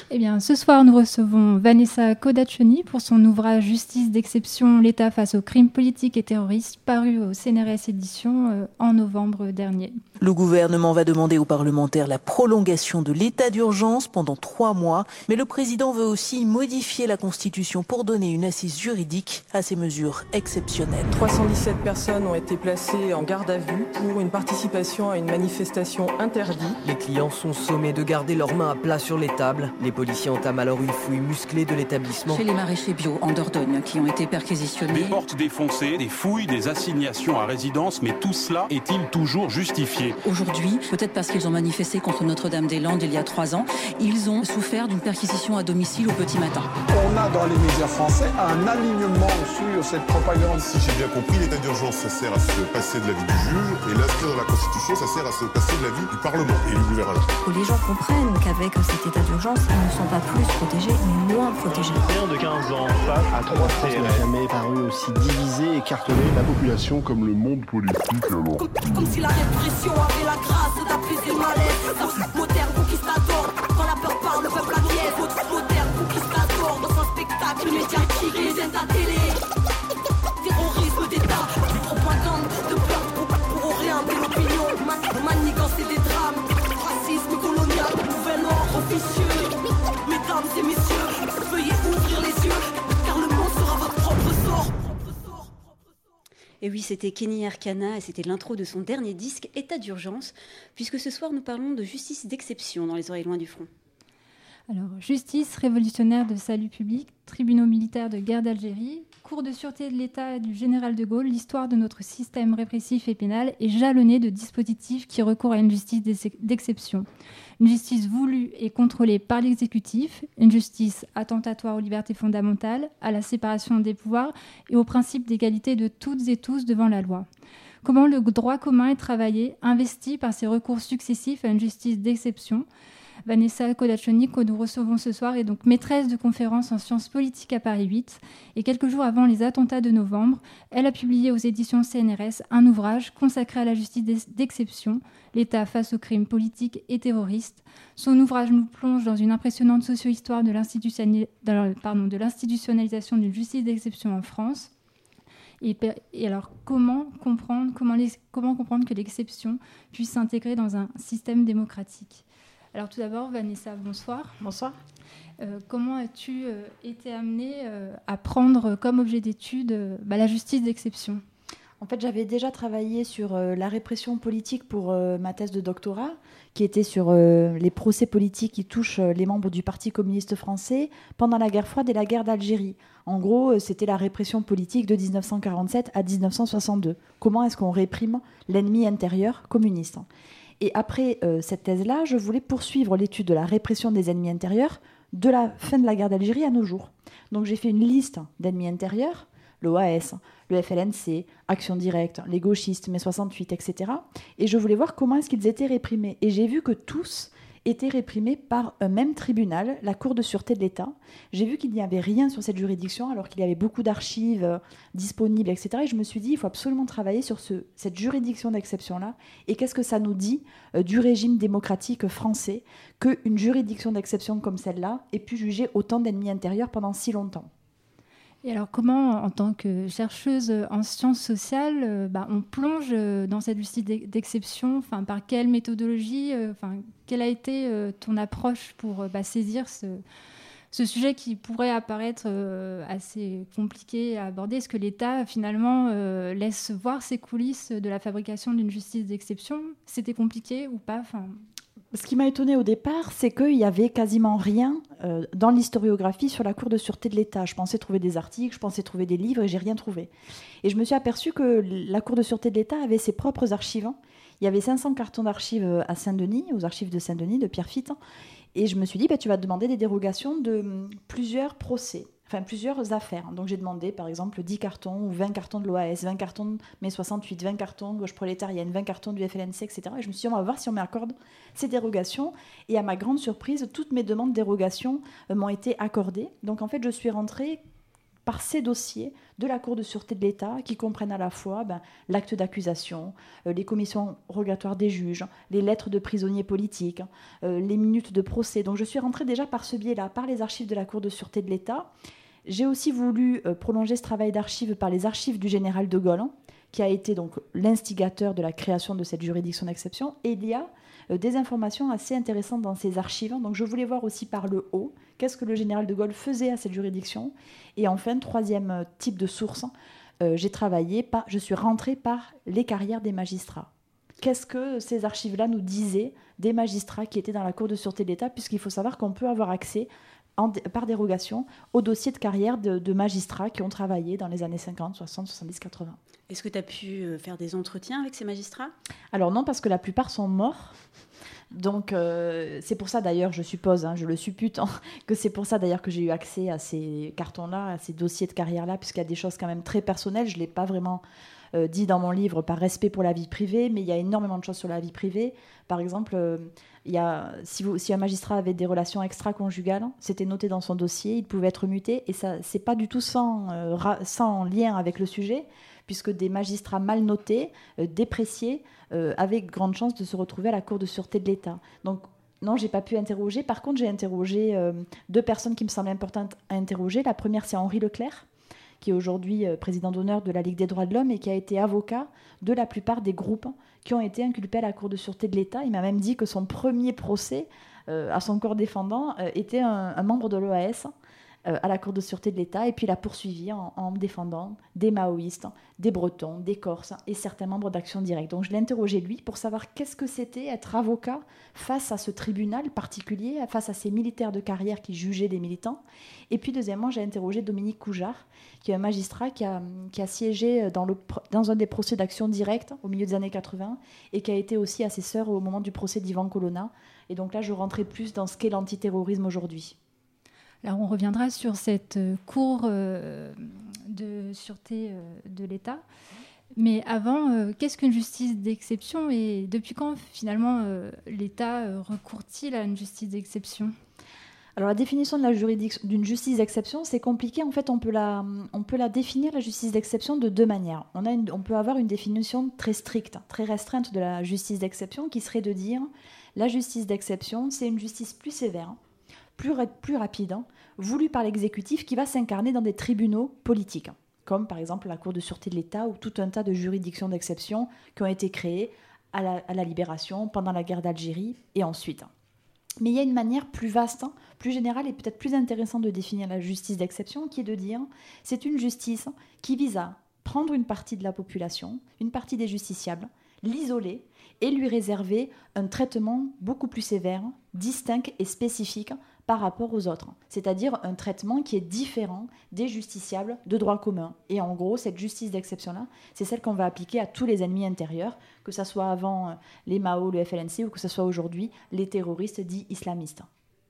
Eh bien, ce soir, nous recevons Vanessa Codaccioni pour son ouvrage Justice d'exception, l'État face aux crimes politiques et terroristes, paru au CNRS Éditions en novembre dernier. Le gouvernement va demander aux parlementaires la prolongation de l'état d'urgence pendant 3 mois, mais le président veut aussi modifier la Constitution pour donner une assise juridique à ces mesures exceptionnelles. 317 personnes ont été placées en garde à vue pour une participation à une manifestation interdite. Les clients sont sommés de garder leurs mains à plat sur les tables. Les policiers entament alors une fouille musclée de l'établissement. Chez les maraîchers bio en Dordogne qui ont été perquisitionnés. Des portes défoncées, des fouilles, des assignations à résidence, mais tout cela est-il toujours justifié ? Aujourd'hui, peut-être parce qu'ils ont manifesté contre Notre-Dame-des-Landes il y a 3 ans, ils ont souffert d'une perquisition à domicile au petit matin. On a dans les médias français un alignement sur cette propagande. Si j'ai bien compris, l'état d'urgence, ça sert à se passer de l'avis du juge, et l'inscrire dans la Constitution, ça sert à se passer de l'avis du Parlement et du gouvernement. Que les gens comprennent qu'avec cet état d'urgence, ils ne sont pas plus protégés, mais moins protégés. Un de 15 ans face à 3 CRS. Ça n'a jamais paru aussi divisé, écartelé. La population comme le monde politique, alors. Comme si la répression avait la grâce d'apaiser le malaise. Moderne conquistador, quand la peur parle, le peuple acquiesce. Moderne conquistador, dans un spectacle médiatique, les aides à télé. Terrorisme d'État, propagande de peur pour orienter l'opinion. Manigancer des drames, racisme colonial, nouvel ordre officieux. Mesdames et messieurs, veuillez ouvrir les yeux, car le monde sera votre propre sort. Et oui, c'était Kenny Arcana et c'était l'intro de son dernier disque, État d'urgence, puisque ce soir nous parlons de justice d'exception dans Les Oreilles loin du front. Alors, justice révolutionnaire de salut public, tribunaux militaires de guerre d'Algérie, cour de sûreté de l'État du général de Gaulle, l'histoire de notre système répressif et pénal est jalonnée de dispositifs qui recourent à une justice d'exception. Une justice voulue et contrôlée par l'exécutif, une justice attentatoire aux libertés fondamentales, à la séparation des pouvoirs et au principe d'égalité de toutes et tous devant la loi. Comment le droit commun est travaillé, investi par ces recours successifs à une justice d'exception. Vanessa Codaccioni, que nous recevons ce soir, est donc maîtresse de conférences en sciences politiques à Paris 8. Et quelques jours avant les attentats de novembre, elle a publié aux éditions CNRS un ouvrage consacré à la justice d'exception, l'État face aux crimes politiques et terroristes. Son ouvrage nous plonge dans une impressionnante socio-histoire de l'institutionnalisation d'une justice d'exception en France. Et alors, comment comprendre que l'exception puisse s'intégrer dans un système démocratique ? Alors tout d'abord, Vanessa, bonsoir. Bonsoir. Comment as-tu été amenée à prendre comme objet d'étude la justice d'exception ? En fait, j'avais déjà travaillé sur la répression politique pour ma thèse de doctorat, qui était sur les procès politiques qui touchent les membres du Parti communiste français pendant la guerre froide et la guerre d'Algérie. En gros, c'était la répression politique de 1947 à 1962. Comment est-ce qu'on réprime l'ennemi intérieur communiste ? Et après cette thèse-là, je voulais poursuivre l'étude de la répression des ennemis intérieurs de la fin de la guerre d'Algérie à nos jours. Donc j'ai fait une liste d'ennemis intérieurs, l'OAS, le FLNC, Action Directe, les gauchistes, mai 68, etc. Et je voulais voir comment est-ce qu'ils étaient réprimés. Et j'ai vu que tous étaient réprimés par un même tribunal, la Cour de sûreté de l'État. J'ai vu qu'il n'y avait rien sur cette juridiction, alors qu'il y avait beaucoup d'archives disponibles, etc. Et je me suis dit, il faut absolument travailler sur cette juridiction d'exception-là. Et qu'est-ce que ça nous dit du régime démocratique français qu'une juridiction d'exception comme celle-là ait pu juger autant d'ennemis intérieurs pendant si longtemps ? Et alors, comment, en tant que chercheuse en sciences sociales, on plonge dans cette justice d'exception ? Par quelle méthodologie ? Quelle a été ton approche pour saisir ce sujet qui pourrait apparaître assez compliqué à aborder ? Est-ce que l'État, finalement, laisse voir ses coulisses de la fabrication d'une justice d'exception ? C'était compliqué ou pas ? Ce qui m'a étonnée au départ, c'est qu'il n'y avait quasiment rien dans l'historiographie sur la Cour de sûreté de l'État. Je pensais trouver des articles, je pensais trouver des livres et j'ai rien trouvé. Et je me suis aperçue que la Cour de sûreté de l'État avait ses propres archives. Il y avait 500 cartons d'archives à Saint-Denis, aux archives de Saint-Denis, de Pierre Fitte. Et je me suis dit, tu vas demander des dérogations de plusieurs procès. Plusieurs affaires. Donc j'ai demandé par exemple 10 cartons ou 20 cartons de l'OAS, 20 cartons de mai 68, 20 cartons de gauche prolétarienne, 20 cartons du FLNC, etc. Et je me suis dit, on va voir si on m'accorde ces dérogations. Et à ma grande surprise, toutes mes demandes de dérogation m'ont été accordées. Donc en fait, je suis rentrée par ces dossiers de la Cour de sûreté de l'État qui comprennent à la fois l'acte d'accusation, les commissions rogatoires des juges, les lettres de prisonniers politiques, les minutes de procès. Donc je suis rentrée déjà par ce biais-là, par les archives de la Cour de sûreté de l'État. J'ai aussi voulu prolonger ce travail d'archives par les archives du général de Gaulle, qui a été donc l'instigateur de la création de cette juridiction d'exception. Et il y a des informations assez intéressantes dans ces archives. Donc je voulais voir aussi par le haut, qu'est-ce que le général de Gaulle faisait à cette juridiction. Et enfin, troisième type de source, je suis rentrée par les carrières des magistrats. Qu'est-ce que ces archives-là nous disaient des magistrats qui étaient dans la Cour de sûreté de l'État, puisqu'il faut savoir qu'on peut avoir accès par dérogation au dossier de carrière de magistrats qui ont travaillé dans les années 50, 60, 70, 80. Est-ce que tu as pu faire des entretiens avec ces magistrats ? Alors non, parce que la plupart sont morts. Donc c'est pour ça d'ailleurs, je suppose, je le suppute, que c'est pour ça d'ailleurs que j'ai eu accès à ces cartons-là, à ces dossiers de carrière-là, puisqu'il y a des choses quand même très personnelles. Je ne l'ai pas vraiment dit dans mon livre par respect pour la vie privée, mais il y a énormément de choses sur la vie privée. Par exemple, si un magistrat avait des relations extra-conjugales, c'était noté dans son dossier, il pouvait être muté, et ça, c'est pas du tout sans lien avec le sujet, puisque des magistrats mal notés, dépréciés, avaient grande chance de se retrouver à la Cour de sûreté de l'État. Donc non, j'ai pas pu interroger. Par contre, j'ai interrogé 2 personnes qui me semblent importantes à interroger. La première, c'est Henri Leclerc, qui est aujourd'hui président d'honneur de la Ligue des droits de l'homme et qui a été avocat de la plupart des groupes qui ont été inculpés à la Cour de sûreté de l'État. Il m'a même dit que son premier procès à son corps défendant était un membre de l'OAS à la Cour de sûreté de l'État, et puis il a poursuivi en défendant des maoïstes, des Bretons, des Corses et certains membres d'Action Directe. Donc je l'ai interrogé lui pour savoir qu'est-ce que c'était être avocat face à ce tribunal particulier, face à ces militaires de carrière qui jugeaient des militants. Et puis deuxièmement, j'ai interrogé Dominique Coujard, qui est un magistrat qui a siégé dans un des procès d'Action Directe au milieu des années 80 et qui a été aussi assesseur au moment du procès d'Ivan Colonna. Et donc là, je rentrais plus dans ce qu'est l'antiterrorisme aujourd'hui. Alors on reviendra sur cette cour de sûreté de l'État. Mais avant, qu'est-ce qu'une justice d'exception et depuis quand finalement l'État recourt-il à une justice d'exception ? Alors la définition d'une justice d'exception, c'est compliqué. En fait, on peut la définir, la justice d'exception, de 2 manières. On peut avoir une définition très stricte, très restreinte de la justice d'exception, qui serait de dire la justice d'exception, c'est une justice plus sévère, plus rapide, voulue par l'exécutif, qui va s'incarner dans des tribunaux politiques, comme par exemple la Cour de sûreté de l'État ou tout un tas de juridictions d'exception qui ont été créées à la Libération, pendant la guerre d'Algérie et ensuite. Mais il y a une manière plus vaste, plus générale et peut-être plus intéressante de définir la justice d'exception, qui est de dire c'est une justice qui vise à prendre une partie de la population, une partie des justiciables, l'isoler et lui réserver un traitement beaucoup plus sévère, distinct et spécifique par rapport aux autres. C'est-à-dire un traitement qui est différent des justiciables de droit commun. Et en gros, cette justice d'exception-là, c'est celle qu'on va appliquer à tous les ennemis intérieurs, que ce soit avant les Mao, le FLNC, ou que ce soit aujourd'hui les terroristes dits islamistes.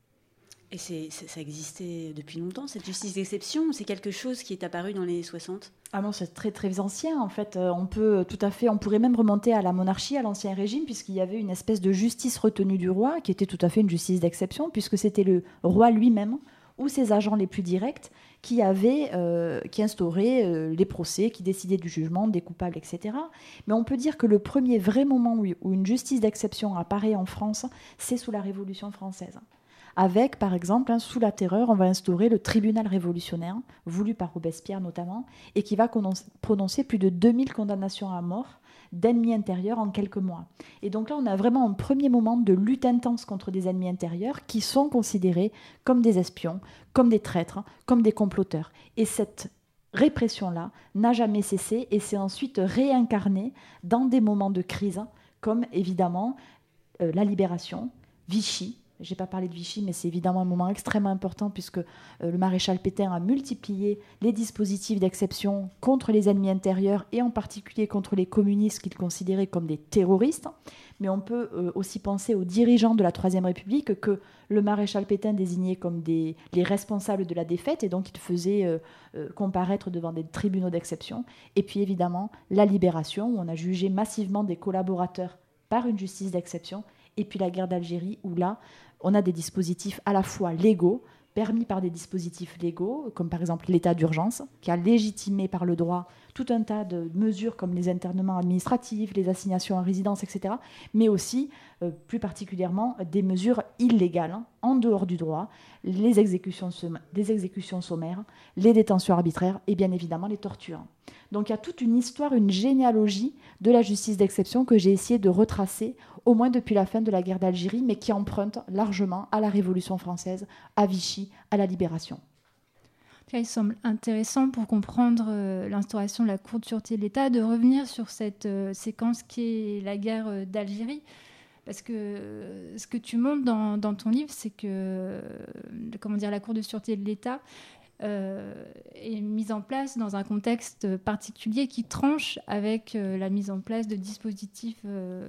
Et ça existait depuis longtemps, cette justice d'exception, ou c'est quelque chose qui est apparu dans les 60 ? Ah non, c'est très très ancien en fait. On pourrait même remonter à la monarchie, à l'Ancien Régime, puisqu'il y avait une espèce de justice retenue du roi, qui était tout à fait une justice d'exception, puisque c'était le roi lui-même ou ses agents les plus directs qui instauraient les procès, qui décidaient du jugement des coupables, etc. Mais on peut dire que le premier vrai moment où une justice d'exception apparaît en France, c'est sous la Révolution française. Avec, par exemple, sous la Terreur, on va instaurer le tribunal révolutionnaire, voulu par Robespierre notamment, et qui va prononcer plus de 2000 condamnations à mort d'ennemis intérieurs en quelques mois. Et donc là, on a vraiment un premier moment de lutte intense contre des ennemis intérieurs qui sont considérés comme des espions, comme des traîtres, comme des comploteurs. Et cette répression-là n'a jamais cessé et s'est ensuite réincarnée dans des moments de crise, comme évidemment la Libération, Vichy. Je n'ai pas parlé de Vichy, mais c'est évidemment un moment extrêmement important puisque le maréchal Pétain a multiplié les dispositifs d'exception contre les ennemis intérieurs et en particulier contre les communistes qu'il considérait comme des terroristes. Mais on peut aussi penser aux dirigeants de la Troisième République que le maréchal Pétain désignait comme les responsables de la défaite et donc il faisait comparaître devant des tribunaux d'exception. Et puis évidemment la Libération où on a jugé massivement des collaborateurs par une justice d'exception. Et puis la guerre d'Algérie où là, on a des dispositifs à la fois légaux, permis par des dispositifs légaux, comme par exemple l'état d'urgence, qui a légitimé par le droit tout un tas de mesures comme les internements administratifs, les assignations à résidence, etc., mais aussi, plus particulièrement, des mesures illégales, en dehors du droit, des exécutions sommaires, les détentions arbitraires et bien évidemment les tortures. Donc il y a toute une histoire, une généalogie de la justice d'exception que j'ai essayé de retracer, au moins depuis la fin de la guerre d'Algérie, mais qui emprunte largement à la Révolution française, à Vichy, à la Libération. Il semble intéressant pour comprendre l'instauration de la Cour de sûreté de l'État de revenir sur cette séquence qui est la guerre d'Algérie. Parce que ce que tu montres dans ton livre, c'est que la Cour de sûreté de l'État est mise en place dans un contexte particulier qui tranche avec la mise en place de dispositifs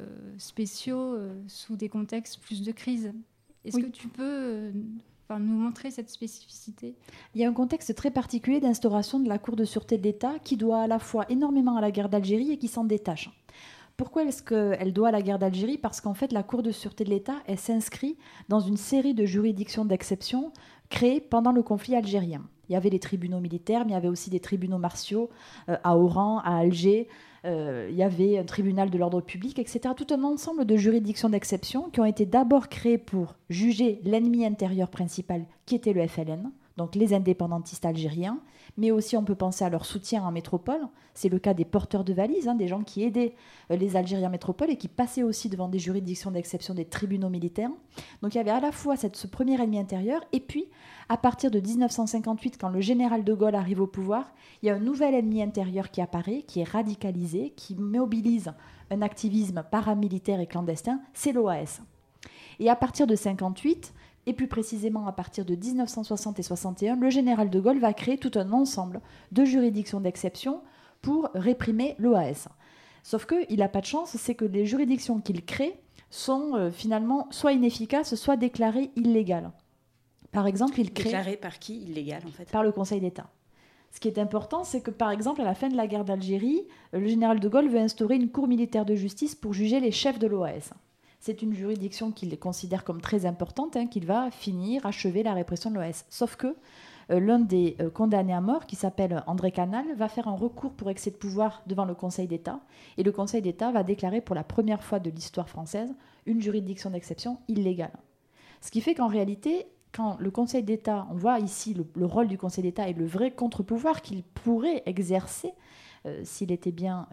spéciaux sous des contextes plus de crise. Est-ce que tu peux nous montrer cette spécificité? Il y a un contexte très particulier d'instauration de la Cour de sûreté de l'État qui doit à la fois énormément à la guerre d'Algérie et qui s'en détache. Pourquoi est-ce qu'elle doit à la guerre d'Algérie? Parce qu'en fait, la Cour de sûreté de l'État, elle s'inscrit dans une série de juridictions d'exception créées pendant le conflit algérien. Il y avait les tribunaux militaires, mais il y avait aussi des tribunaux martiaux à Oran, à Alger. Il y avait un tribunal de l'ordre public, etc. Tout un ensemble de juridictions d'exception qui ont été d'abord créées pour juger l'ennemi intérieur principal, qui était le FLN, donc les indépendantistes algériens, mais aussi on peut penser à leur soutien en métropole. C'est le cas des porteurs de valises, des gens qui aidaient les Algériens en métropole et qui passaient aussi devant des juridictions d'exception des tribunaux militaires. Donc il y avait à la fois ce premier ennemi intérieur, et puis à partir de 1958, quand le général de Gaulle arrive au pouvoir, il y a un nouvel ennemi intérieur qui apparaît, qui est radicalisé, qui mobilise un activisme paramilitaire et clandestin, c'est l'OAS. Et à partir de 1958, et plus précisément à partir de 1960 et 61, le général de Gaulle va créer tout un ensemble de juridictions d'exception pour réprimer l'OAS. Sauf qu'il n'a pas de chance, c'est que les juridictions qu'il crée sont finalement soit inefficaces, soit déclarées illégales. Par exemple, il crée... Déclarées par qui illégales, en fait? Par le Conseil d'État. Ce qui est important, c'est que, par exemple, à la fin de la guerre d'Algérie, le général de Gaulle veut instaurer une cour militaire de justice pour juger les chefs de l'OAS. C'est une juridiction qu'il considère comme très importante, qu'il va achever la répression de l'OAS. Sauf que l'un des condamnés à mort, qui s'appelle André Canal, va faire un recours pour excès de pouvoir devant le Conseil d'État. Et le Conseil d'État va déclarer pour la première fois de l'histoire française une juridiction d'exception illégale. Ce qui fait qu'en réalité, quand le Conseil d'État, on voit ici le rôle du Conseil d'État et le vrai contre-pouvoir qu'il pourrait exercer s'il était bien,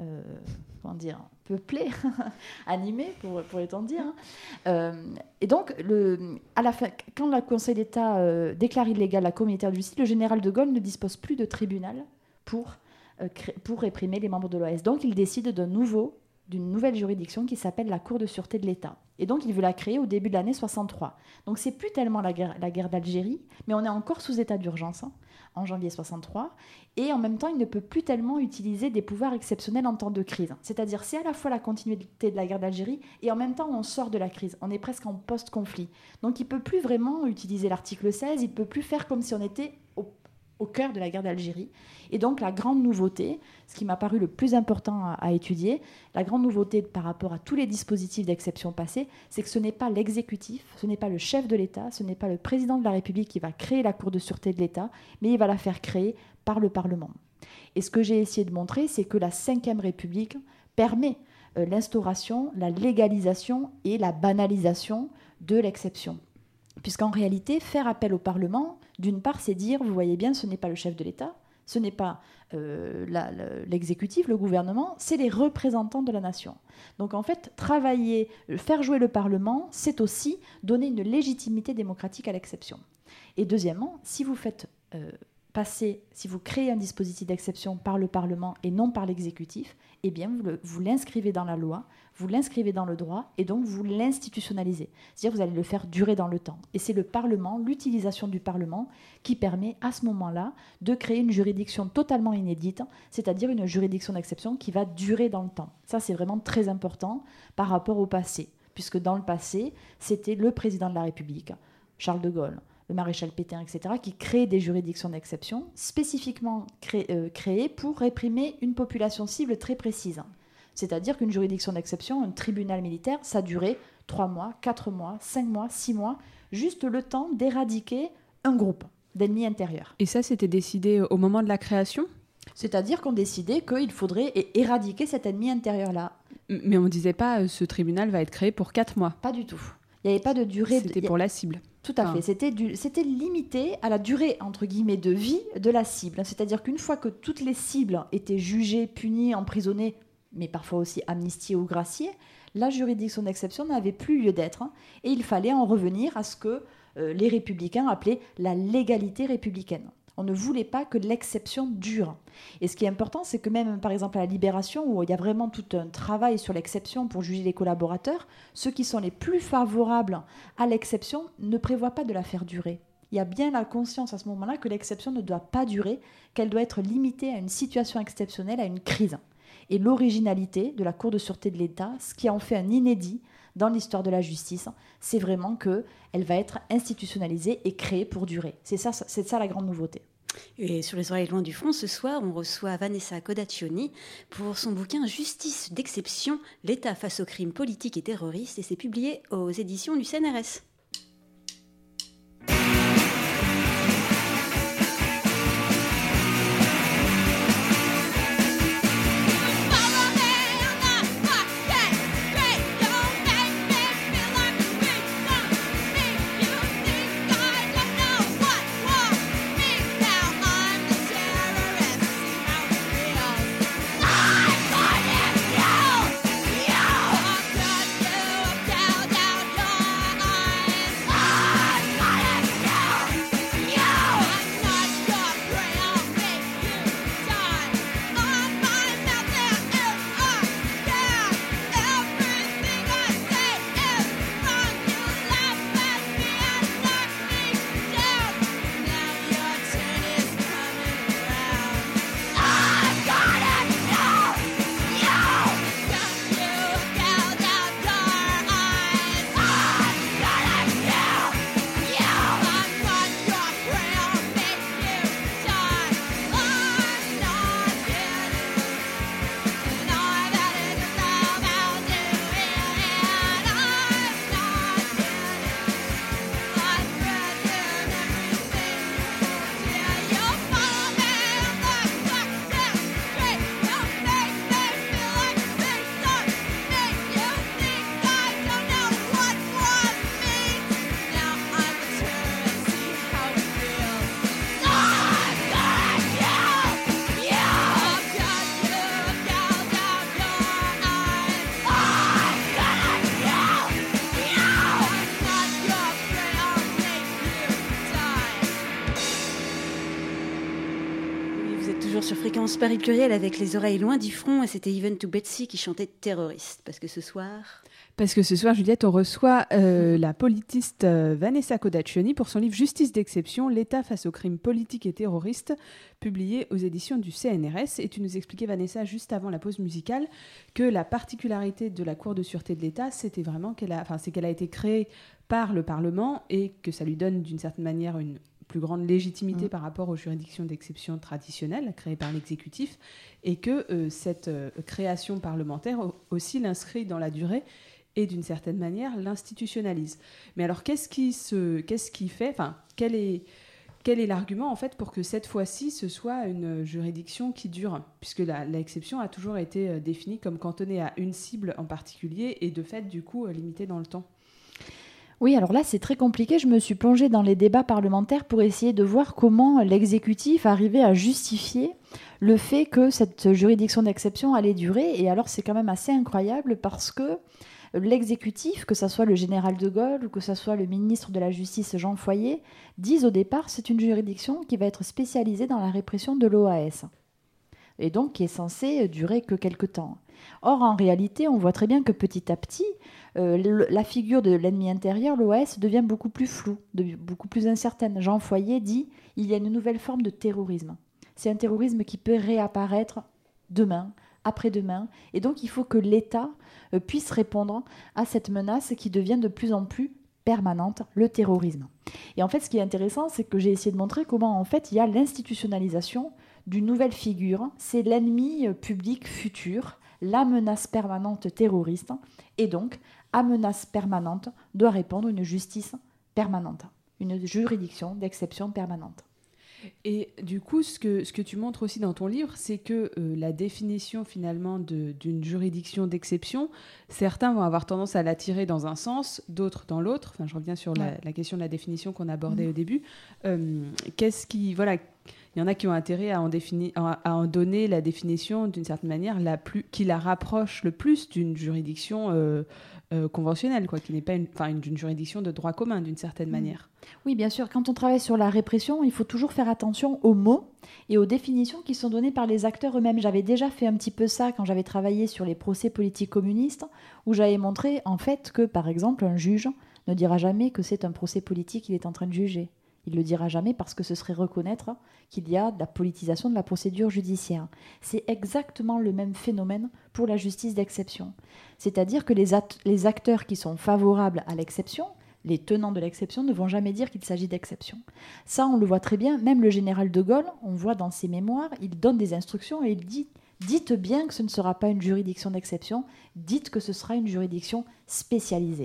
peuplé, animé, pourrait-on dire. Et donc, à la fin, quand le Conseil d'État déclare illégale la Cour militaire de justice, le général de Gaulle ne dispose plus de tribunal pour réprimer les membres de l'OAS. Donc, il décide d'une nouvelle juridiction qui s'appelle la Cour de sûreté de l'État. Et donc, il veut la créer au début de l'année 63. Donc, c'est plus tellement la guerre d'Algérie, mais on est encore sous état d'urgence en janvier 63. Et en même temps, il ne peut plus tellement utiliser des pouvoirs exceptionnels en temps de crise. C'est-à-dire, c'est à la fois la continuité de la guerre d'Algérie et en même temps, on sort de la crise. On est presque en post-conflit. Donc, il ne peut plus vraiment utiliser l'article 16. Il ne peut plus faire comme si on était au cœur de la guerre d'Algérie. Et donc, la grande nouveauté, ce qui m'a paru le plus important à étudier, la grande nouveauté par rapport à tous les dispositifs d'exception passés, c'est que ce n'est pas l'exécutif, ce n'est pas le chef de l'État, ce n'est pas le président de la République qui va créer la Cour de sûreté de l'État, mais il va la faire créer par le Parlement. Et ce que j'ai essayé de montrer, c'est que la Ve République permet l'instauration, la légalisation et la banalisation de l'exception. Puisqu'en réalité, faire appel au Parlement, d'une part, c'est dire, vous voyez bien, ce n'est pas le chef de l'État, ce n'est pas l'exécutif, le gouvernement, c'est les représentants de la nation. Donc en fait, faire jouer le Parlement, c'est aussi donner une légitimité démocratique à l'exception. Et deuxièmement, si vous faites si vous créez un dispositif d'exception par le Parlement et non par l'exécutif, eh bien vous l'inscrivez dans la loi, vous l'inscrivez dans le droit et donc vous l'institutionnalisez. C'est-à-dire vous allez le faire durer dans le temps. Et c'est le Parlement, l'utilisation du Parlement qui permet à ce moment-là de créer une juridiction totalement inédite, c'est-à-dire une juridiction d'exception qui va durer dans le temps. Ça, c'est vraiment très important par rapport au passé, puisque dans le passé, c'était le président de la République, Charles de Gaulle, le maréchal Pétain, etc., qui créent des juridictions d'exception spécifiquement créées pour réprimer une population cible très précise. C'est-à-dire qu'une juridiction d'exception, un tribunal militaire, ça durait 3 mois, 4 mois, 5 mois, 6 mois, juste le temps d'éradiquer un groupe d'ennemis intérieurs. Et ça, c'était décidé au moment de la création ? C'est-à-dire qu'on décidait qu'il faudrait éradiquer cet ennemi intérieur-là. Mais on ne disait pas ce tribunal va être créé pour 4 mois. Pas du tout. Il n'y avait pas de durée. C'était pour la cible. Tout à fait. C'était limité à la durée, entre guillemets, de vie de la cible. C'est-à-dire qu'une fois que toutes les cibles étaient jugées, punies, emprisonnées, mais parfois aussi amnistiées ou graciées, la juridiction d'exception n'avait plus lieu d'être. Et il fallait en revenir à ce que les républicains appelaient la légalité républicaine. On ne voulait pas que l'exception dure. Et ce qui est important, c'est que même, par exemple, à la Libération, où il y a vraiment tout un travail sur l'exception pour juger les collaborateurs, ceux qui sont les plus favorables à l'exception ne prévoient pas de la faire durer. Il y a bien la conscience à ce moment-là que l'exception ne doit pas durer, qu'elle doit être limitée à une situation exceptionnelle, à une crise. Et l'originalité de la Cour de sûreté de l'État, ce qui en fait un inédit dans l'histoire de la justice, c'est vraiment qu'elle va être institutionnalisée et créée pour durer. C'est ça la grande nouveauté. Et sur les oreilles loin du front, ce soir, on reçoit Vanessa Codaccioni pour son bouquin Justice d'exception, l'État face aux crimes politiques et terroristes, et c'est publié aux éditions du CNRS. Sur Fréquence Paris Pluriel avec les oreilles loin du front, et c'était Even to Betsy qui chantait Terroriste. Parce que ce soir, Juliette, on reçoit la politiste Vanessa Codaccioni pour son livre Justice d'exception, l'État face aux crimes politiques et terroristes, publié aux éditions du CNRS. Et tu nous expliquais, Vanessa, juste avant la pause musicale, que la particularité de la Cour de sûreté de l'État, c'était vraiment qu'elle a été créée par le Parlement et que ça lui donne d'une certaine manière une plus grande légitimité par rapport aux juridictions d'exception traditionnelles créées par l'exécutif, et que cette création parlementaire aussi l'inscrit dans la durée et d'une certaine manière l'institutionnalise. Mais alors quel est l'argument en fait pour que cette fois-ci ce soit une juridiction qui dure, puisque l'exception a toujours été définie comme cantonnée à une cible en particulier et de fait du coup limitée dans le temps? Oui, alors là, c'est très compliqué. Je me suis plongée dans les débats parlementaires pour essayer de voir comment l'exécutif arrivait à justifier le fait que cette juridiction d'exception allait durer. Et alors, c'est quand même assez incroyable parce que l'exécutif, que ce soit le général de Gaulle ou que ce soit le ministre de la Justice Jean Foyer, disent au départ c'est une juridiction qui va être spécialisée dans la répression de l'OAS. Et donc qui est censée durer que quelques temps. Or, en réalité, on voit très bien que petit à petit, la figure de l'ennemi intérieur, l'OAS, devient beaucoup plus floue, beaucoup plus incertaine. Jean Foyer dit il y a une nouvelle forme de terrorisme. C'est un terrorisme qui peut réapparaître demain, après-demain. Et donc, il faut que l'État puisse répondre à cette menace qui devient de plus en plus permanente, le terrorisme. Et en fait, ce qui est intéressant, c'est que j'ai essayé de montrer comment, en fait, il y a l'institutionnalisation d'une nouvelle figure. C'est l'ennemi public futur, la menace permanente terroriste, et donc, à menace permanente, doit répondre une justice permanente. une juridiction d'exception permanente. Et du coup, ce que tu montres aussi dans ton livre, c'est que la définition finalement d'une juridiction d'exception, certains vont avoir tendance à la tirer dans un sens, d'autres dans l'autre. Enfin, je reviens sur la question de la définition qu'on abordait au début. Il y en a qui ont intérêt à en donner la définition d'une certaine manière qui la rapproche le plus d'une juridiction conventionnelle, qui n'est pas d'une juridiction de droit commun d'une certaine manière. Oui, bien sûr. Quand on travaille sur la répression, il faut toujours faire attention aux mots et aux définitions qui sont données par les acteurs eux-mêmes. J'avais déjà fait un petit peu ça quand j'avais travaillé sur les procès politiques communistes, où j'avais montré en fait que, par exemple, un juge ne dira jamais que c'est un procès politique qu'il est en train de juger. Il ne le dira jamais parce que ce serait reconnaître qu'il y a de la politisation de la procédure judiciaire. C'est exactement le même phénomène pour la justice d'exception. C'est-à-dire que les acteurs qui sont favorables à l'exception, les tenants de l'exception, ne vont jamais dire qu'il s'agit d'exception. Ça, on le voit très bien. Même le général de Gaulle, on voit dans ses mémoires, il donne des instructions et il dit « Dites bien que ce ne sera pas une juridiction d'exception, dites que ce sera une juridiction spécialisée. »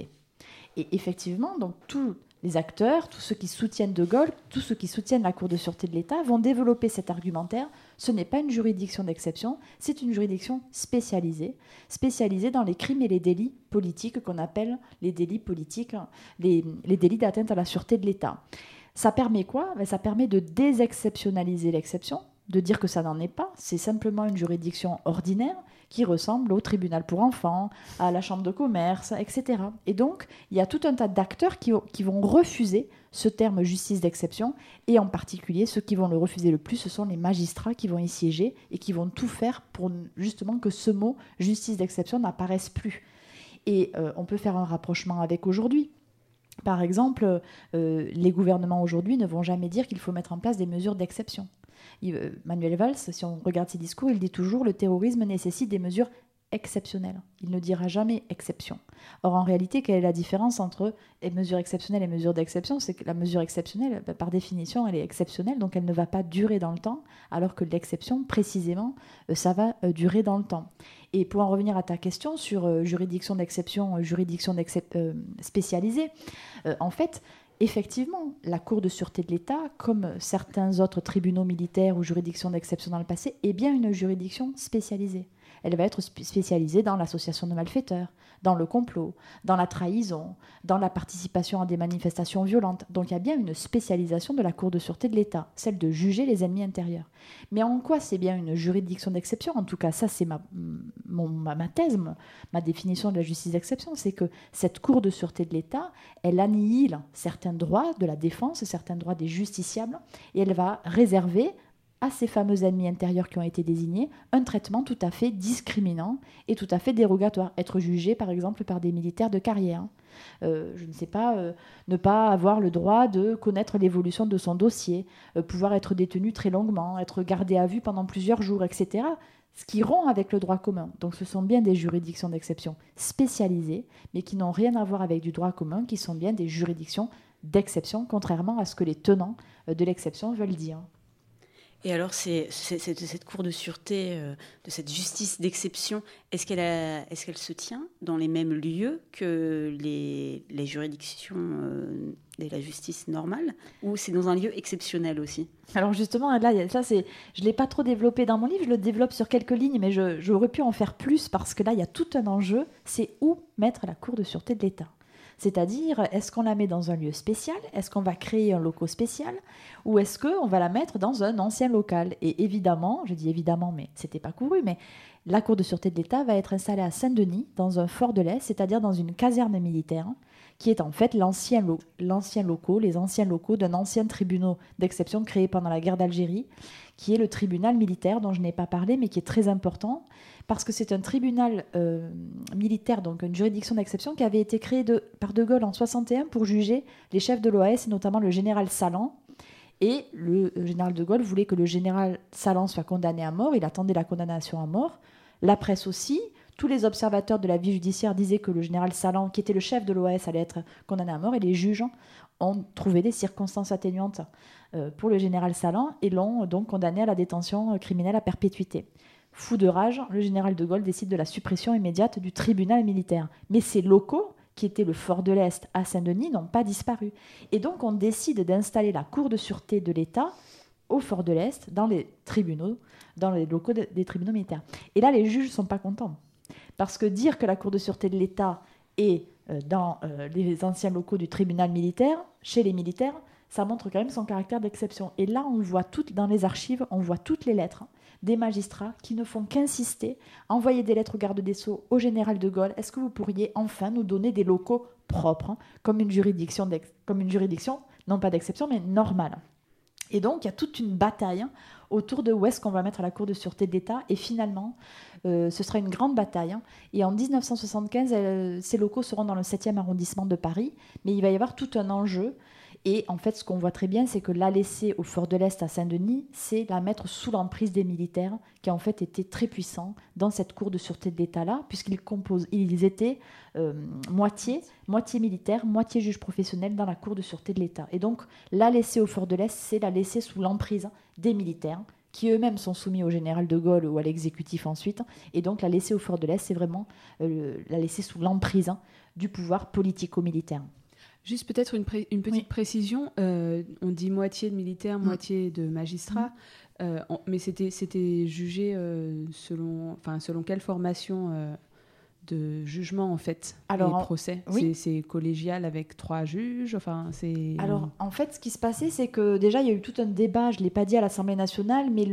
Et effectivement, donc tous les acteurs, tous ceux qui soutiennent de Gaulle, tous ceux qui soutiennent la Cour de sûreté de l'État vont développer cet argumentaire. Ce n'est pas une juridiction d'exception, c'est une juridiction spécialisée dans les crimes et les délits politiques qu'on appelle les délits politiques, les délits d'atteinte à la sûreté de l'État. Ça permet quoi ? Ça permet de désexceptionnaliser l'exception, de dire que ça n'en est pas, c'est simplement une juridiction ordinaire qui ressemble au tribunal pour enfants, à la chambre de commerce, etc. Et donc, il y a tout un tas d'acteurs qui vont refuser ce terme justice d'exception, et en particulier, ceux qui vont le refuser le plus, ce sont les magistrats qui vont y siéger et qui vont tout faire pour justement que ce mot justice d'exception n'apparaisse plus. Et on peut faire un rapprochement avec aujourd'hui. Par exemple, les gouvernements aujourd'hui ne vont jamais dire qu'il faut mettre en place des mesures d'exception. Manuel Valls, si on regarde ses discours, il dit toujours « le terrorisme nécessite des mesures exceptionnelles ». Il ne dira jamais « exception ». Or, en réalité, quelle est la différence entre les mesures exceptionnelles et mesures d'exception ? C'est que la mesure exceptionnelle, par définition, elle est exceptionnelle, donc elle ne va pas durer dans le temps, alors que l'exception, précisément, ça va durer dans le temps. Et pour en revenir à ta question sur juridiction d'exception, spécialisée, en fait, effectivement, la Cour de sûreté de l'État, comme certains autres tribunaux militaires ou juridictions d'exception dans le passé, est bien une juridiction spécialisée. Elle va être spécialisée dans l'association de malfaiteurs, dans le complot, dans la trahison, dans la participation à des manifestations violentes. Donc il y a bien une spécialisation de la Cour de sûreté de l'État, celle de juger les ennemis intérieurs. Mais en quoi c'est bien une juridiction d'exception ? En tout cas, ça c'est ma thèse, ma définition de la justice d'exception, c'est que cette Cour de sûreté de l'État, elle annihile certains droits de la défense, certains droits des justiciables, et elle va réserver à ces fameux ennemis intérieurs qui ont été désignés, un traitement tout à fait discriminant et tout à fait dérogatoire. Être jugé, par exemple, par des militaires de carrière. Je ne sais pas, ne pas avoir le droit de connaître l'évolution de son dossier, pouvoir être détenu très longuement, être gardé à vue pendant plusieurs jours, etc. Ce qui rompt avec le droit commun. Donc ce sont bien des juridictions d'exception spécialisées, mais qui n'ont rien à voir avec du droit commun, qui sont bien des juridictions d'exception, contrairement à ce que les tenants de l'exception veulent dire. Et alors, cette Cour de sûreté, de cette justice d'exception, est-ce qu'elle se tient dans les mêmes lieux que les juridictions de la justice normale, ou c'est dans un lieu exceptionnel aussi ? Alors justement, là, je ne l'ai pas trop développé dans mon livre, je le développe sur quelques lignes, mais j'aurais pu en faire plus, parce que là, il y a tout un enjeu, c'est où mettre la Cour de sûreté de l'État. C'est-à-dire, est-ce qu'on la met dans un lieu spécial ? Est-ce qu'on va créer un local spécial ? Ou est-ce qu'on va la mettre dans un ancien local ? Et évidemment, je dis évidemment, mais ce n'était pas couru, mais la Cour de sûreté de l'État va être installée à Saint-Denis, dans un fort de l'Est, c'est-à-dire dans une caserne militaire, qui est en fait les anciens locaux d'un ancien tribunal d'exception créé pendant la guerre d'Algérie, qui est le tribunal militaire dont je n'ai pas parlé, mais qui est très important, parce que c'est un tribunal militaire, donc une juridiction d'exception, qui avait été créé par De Gaulle en 1961 pour juger les chefs de l'OAS, et notamment le général Salan. Et le général de Gaulle voulait que le général Salan soit condamné à mort, il attendait la condamnation à mort. La presse aussi, tous les observateurs de la vie judiciaire disaient que le général Salan, qui était le chef de l'OAS, allait être condamné à mort, et les juges ont trouvé des circonstances atténuantes pour le général Salan et l'ont donc condamné à la détention criminelle à perpétuité. Fou de rage, le général de Gaulle décide de la suppression immédiate du tribunal militaire. Mais ces locaux qui était le Fort de l'Est à Saint-Denis, n'ont pas disparu. Et donc, on décide d'installer la Cour de sûreté de l'État au Fort de l'Est, dans les tribunaux, dans les locaux des tribunaux militaires. Et là, les juges ne sont pas contents. Parce que dire que la Cour de sûreté de l'État est dans les anciens locaux du tribunal militaire, chez les militaires, ça montre quand même son caractère d'exception. Et là, on le voit dans les archives, on voit toutes les lettres des magistrats qui ne font qu'insister, envoyer des lettres au garde des Sceaux, au général de Gaulle. Est-ce que vous pourriez enfin nous donner des locaux propres, comme une juridiction, non pas d'exception, mais normale. Et donc, il y a toute une bataille autour de où est-ce qu'on va mettre la Cour de sûreté de l'État. Et finalement, ce sera une grande bataille. Et en 1975, ces locaux seront dans le 7e arrondissement de Paris. Mais il va y avoir tout un enjeu. Et en fait, ce qu'on voit très bien, c'est que la laisser au Fort de l'Est à Saint-Denis, c'est la mettre sous l'emprise des militaires, qui en fait étaient très puissants dans cette Cour de sûreté de l'État-là, puisqu'ils étaient moitié militaires, moitié juges professionnels dans la Cour de sûreté de l'État. Et donc, la laisser au Fort de l'Est, c'est la laisser sous l'emprise des militaires, qui eux-mêmes sont soumis au général de Gaulle ou à l'exécutif ensuite. Et donc, la laisser au Fort de l'Est, c'est vraiment la laisser sous l'emprise du pouvoir politico-militaire. Juste peut-être une petite précision. On dit moitié de militaires, moitié de magistrats. Mais c'était jugé selon quelle formation de jugement, en fait, les procès. C'est collégial avec 3 juges. Alors, en fait, ce qui se passait, c'est que déjà, il y a eu tout un débat, je ne l'ai pas dit à l'Assemblée nationale, mais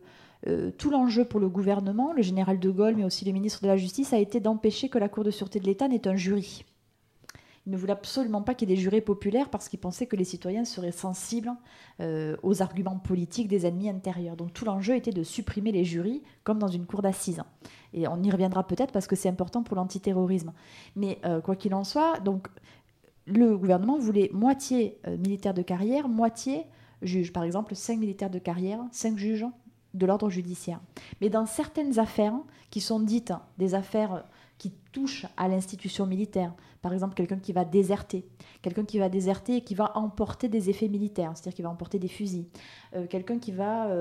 tout l'enjeu pour le gouvernement, le général de Gaulle, mais aussi le ministre de la Justice, a été d'empêcher que la Cour de sûreté de l'État n'ait un jury. Il ne voulait absolument pas qu'il y ait des jurés populaires parce qu'il pensait que les citoyens seraient sensibles aux arguments politiques des ennemis intérieurs. Donc tout l'enjeu était de supprimer les jurys comme dans une cour d'assises. Et on y reviendra peut-être parce que c'est important pour l'antiterrorisme. Mais quoi qu'il en soit, donc, le gouvernement voulait moitié militaires de carrière, moitié juges. Par exemple, 5 militaires de carrière, 5 juges de l'ordre judiciaire. Mais dans certaines affaires qui sont dites des affaires qui touchent à l'institution militaire, par exemple quelqu'un qui va déserter et qui va emporter des effets militaires, c'est-à-dire qui va emporter des fusils, quelqu'un qui va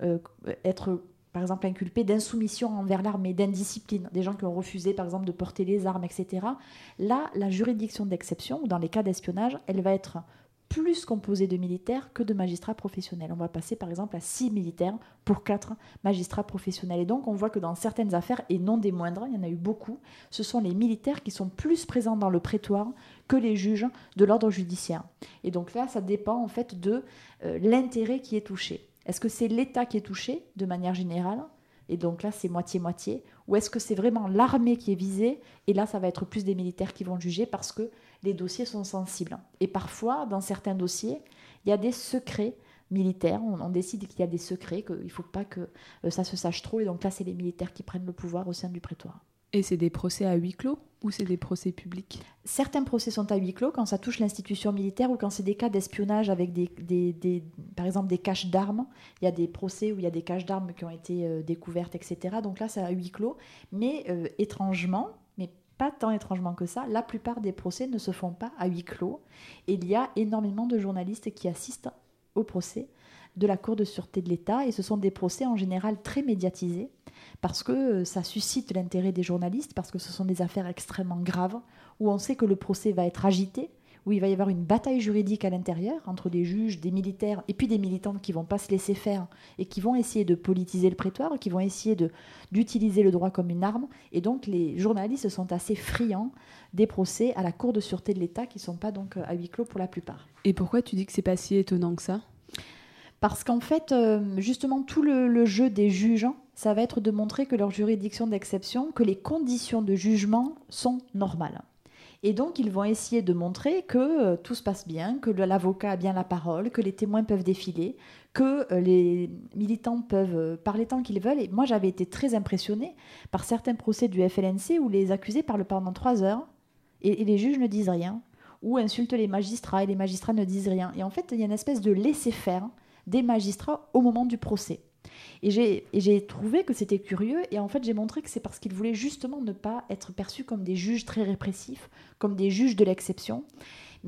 être par exemple inculpé d'insoumission envers l'armée, d'indiscipline, des gens qui ont refusé par exemple de porter les armes, etc. Là, la juridiction d'exception, ou dans les cas d'espionnage, elle va être plus composé de militaires que de magistrats professionnels. On va passer par exemple à 6 militaires pour 4 magistrats professionnels. Et donc on voit que dans certaines affaires, et non des moindres, il y en a eu beaucoup, ce sont les militaires qui sont plus présents dans le prétoire que les juges de l'ordre judiciaire. Et donc là, ça dépend en fait de l'intérêt qui est touché. Est-ce que c'est l'État qui est touché de manière générale ? Et donc là, c'est moitié-moitié. Ou est-ce que c'est vraiment l'armée qui est visée ? Et là, ça va être plus des militaires qui vont juger parce que les dossiers sont sensibles. Et parfois, dans certains dossiers, il y a des secrets militaires. On décide qu'il y a des secrets, qu'il ne faut pas que ça se sache trop. Et donc là, c'est les militaires qui prennent le pouvoir au sein du prétoire. Et c'est des procès à huis clos ou c'est des procès publics ? Certains procès sont à huis clos quand ça touche l'institution militaire ou quand c'est des cas d'espionnage avec par exemple des caches d'armes. Il y a des procès où il y a des caches d'armes qui ont été découvertes, etc. Donc là, c'est à huis clos. Mais étrangement, mais pas tant étrangement que ça, la plupart des procès ne se font pas à huis clos. Et il y a énormément de journalistes qui assistent au procès de la Cour de sûreté de l'État. Et ce sont des procès en général très médiatisés parce que ça suscite l'intérêt des journalistes, parce que ce sont des affaires extrêmement graves où on sait que le procès va être agité, où il va y avoir une bataille juridique à l'intérieur entre des juges, des militaires et puis des militants qui ne vont pas se laisser faire et qui vont essayer de politiser le prétoire, qui vont essayer d'utiliser le droit comme une arme. Et donc les journalistes sont assez friands des procès à la Cour de sûreté de l'État qui ne sont pas donc à huis clos pour la plupart. Et pourquoi tu dis que ce n'est pas si étonnant que ça ? Parce qu'en fait, justement, tout le jeu des juges, ça va être de montrer que leur juridiction d'exception, que les conditions de jugement sont normales. Et donc, ils vont essayer de montrer que tout se passe bien, que l'avocat a bien la parole, que les témoins peuvent défiler, que les militants peuvent parler tant qu'ils veulent. Et moi, j'avais été très impressionnée par certains procès du FLNC où les accusés parlent pendant 3 heures et les juges ne disent rien, ou insultent les magistrats et les magistrats ne disent rien. Et en fait, il y a une espèce de laisser-faire des magistrats au moment du procès. Et j'ai trouvé que c'était curieux, et en fait j'ai montré que c'est parce qu'ils voulaient justement ne pas être perçus comme des juges très répressifs, comme des juges de l'exception. Mais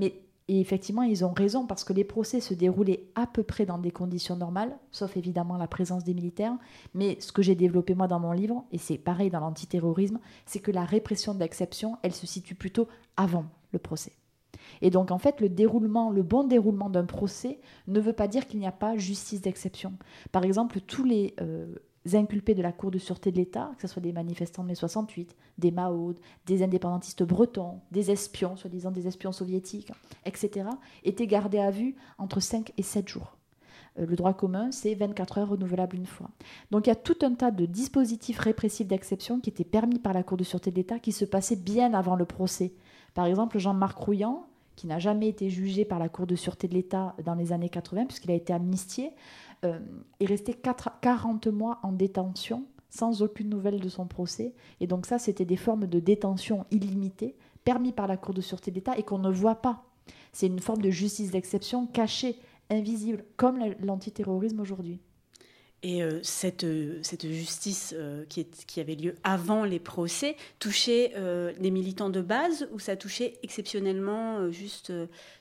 Et effectivement, ils ont raison parce que les procès se déroulaient à peu près dans des conditions normales, sauf évidemment la présence des militaires. Mais ce que j'ai développé moi dans mon livre, et c'est pareil dans l'antiterrorisme, c'est que la répression d'exception, elle se situe plutôt avant le procès. Et donc en fait, le bon déroulement d'un procès ne veut pas dire qu'il n'y a pas justice d'exception. Par exemple, tous les inculpés de la Cour de sûreté de l'État, que ce soit des manifestants de mai 68, des Mao, des indépendantistes bretons, des espions, soi-disant des espions soviétiques, etc., étaient gardés à vue entre 5 et 7 jours. Le droit commun, c'est 24 heures renouvelables une fois. Donc il y a tout un tas de dispositifs répressifs d'exception qui étaient permis par la Cour de sûreté de l'État qui se passaient bien avant le procès. Par exemple, Jean-Marc Rouillant, qui n'a jamais été jugé par la Cour de sûreté de l'État dans les années 80, puisqu'il a été amnistié, est resté 40 mois en détention, sans aucune nouvelle de son procès. Et donc ça, c'était des formes de détention illimitées, permis par la Cour de sûreté de l'État et qu'on ne voit pas. C'est une forme de justice d'exception cachée, invisible, comme l'antiterrorisme aujourd'hui. Et cette justice qui avait lieu avant les procès touchait les militants de base ou ça touchait exceptionnellement juste,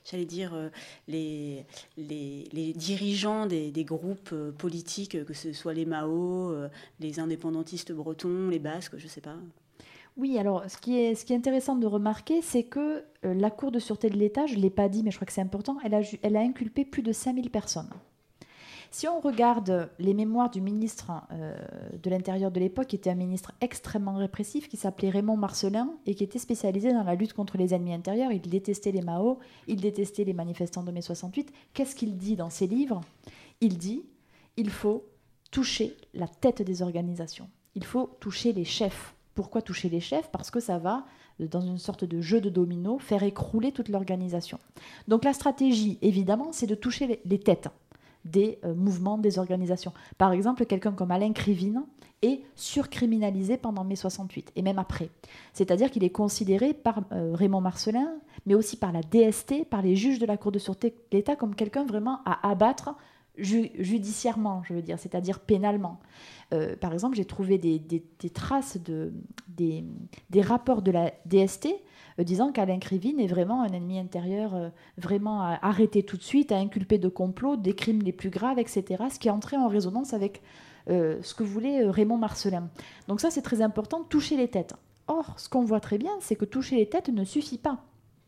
les dirigeants des groupes politiques, que ce soit les Mao, les indépendantistes bretons, les Basques, je ne sais pas. Oui, alors ce qui est intéressant de remarquer, c'est que la Cour de sûreté de l'État, je ne l'ai pas dit, mais je crois que c'est important, elle a inculpé plus de 5000 personnes. Si on regarde les mémoires du ministre de l'Intérieur de l'époque, qui était un ministre extrêmement répressif, qui s'appelait Raymond Marcellin, et qui était spécialisé dans la lutte contre les ennemis intérieurs, il détestait les Mao, il détestait les manifestants de mai 68, qu'est-ce qu'il dit dans ses livres ? Il dit « il faut toucher la tête des organisations, il faut toucher les chefs ». Pourquoi toucher les chefs ? Parce que ça va, dans une sorte de jeu de domino, faire écrouler toute l'organisation. Donc la stratégie, évidemment, c'est de toucher les têtes des mouvements, des organisations. Par exemple, quelqu'un comme Alain Krivine est surcriminalisé pendant mai 68, et même après. C'est-à-dire qu'il est considéré par Raymond Marcellin, mais aussi par la DST, par les juges de la Cour de sûreté de l'État, comme quelqu'un vraiment à abattre judiciairement, je veux dire, c'est-à-dire pénalement. Par exemple, j'ai trouvé des traces des rapports de la DST disant qu'Alain Krivine est vraiment un ennemi intérieur, vraiment à arrêter tout de suite, à inculper de complot, des crimes les plus graves, etc., ce qui est entré en résonance avec ce que voulait Raymond Marcellin. Donc ça, c'est très important, toucher les têtes. Or, ce qu'on voit très bien, c'est que toucher les têtes ne suffit pas.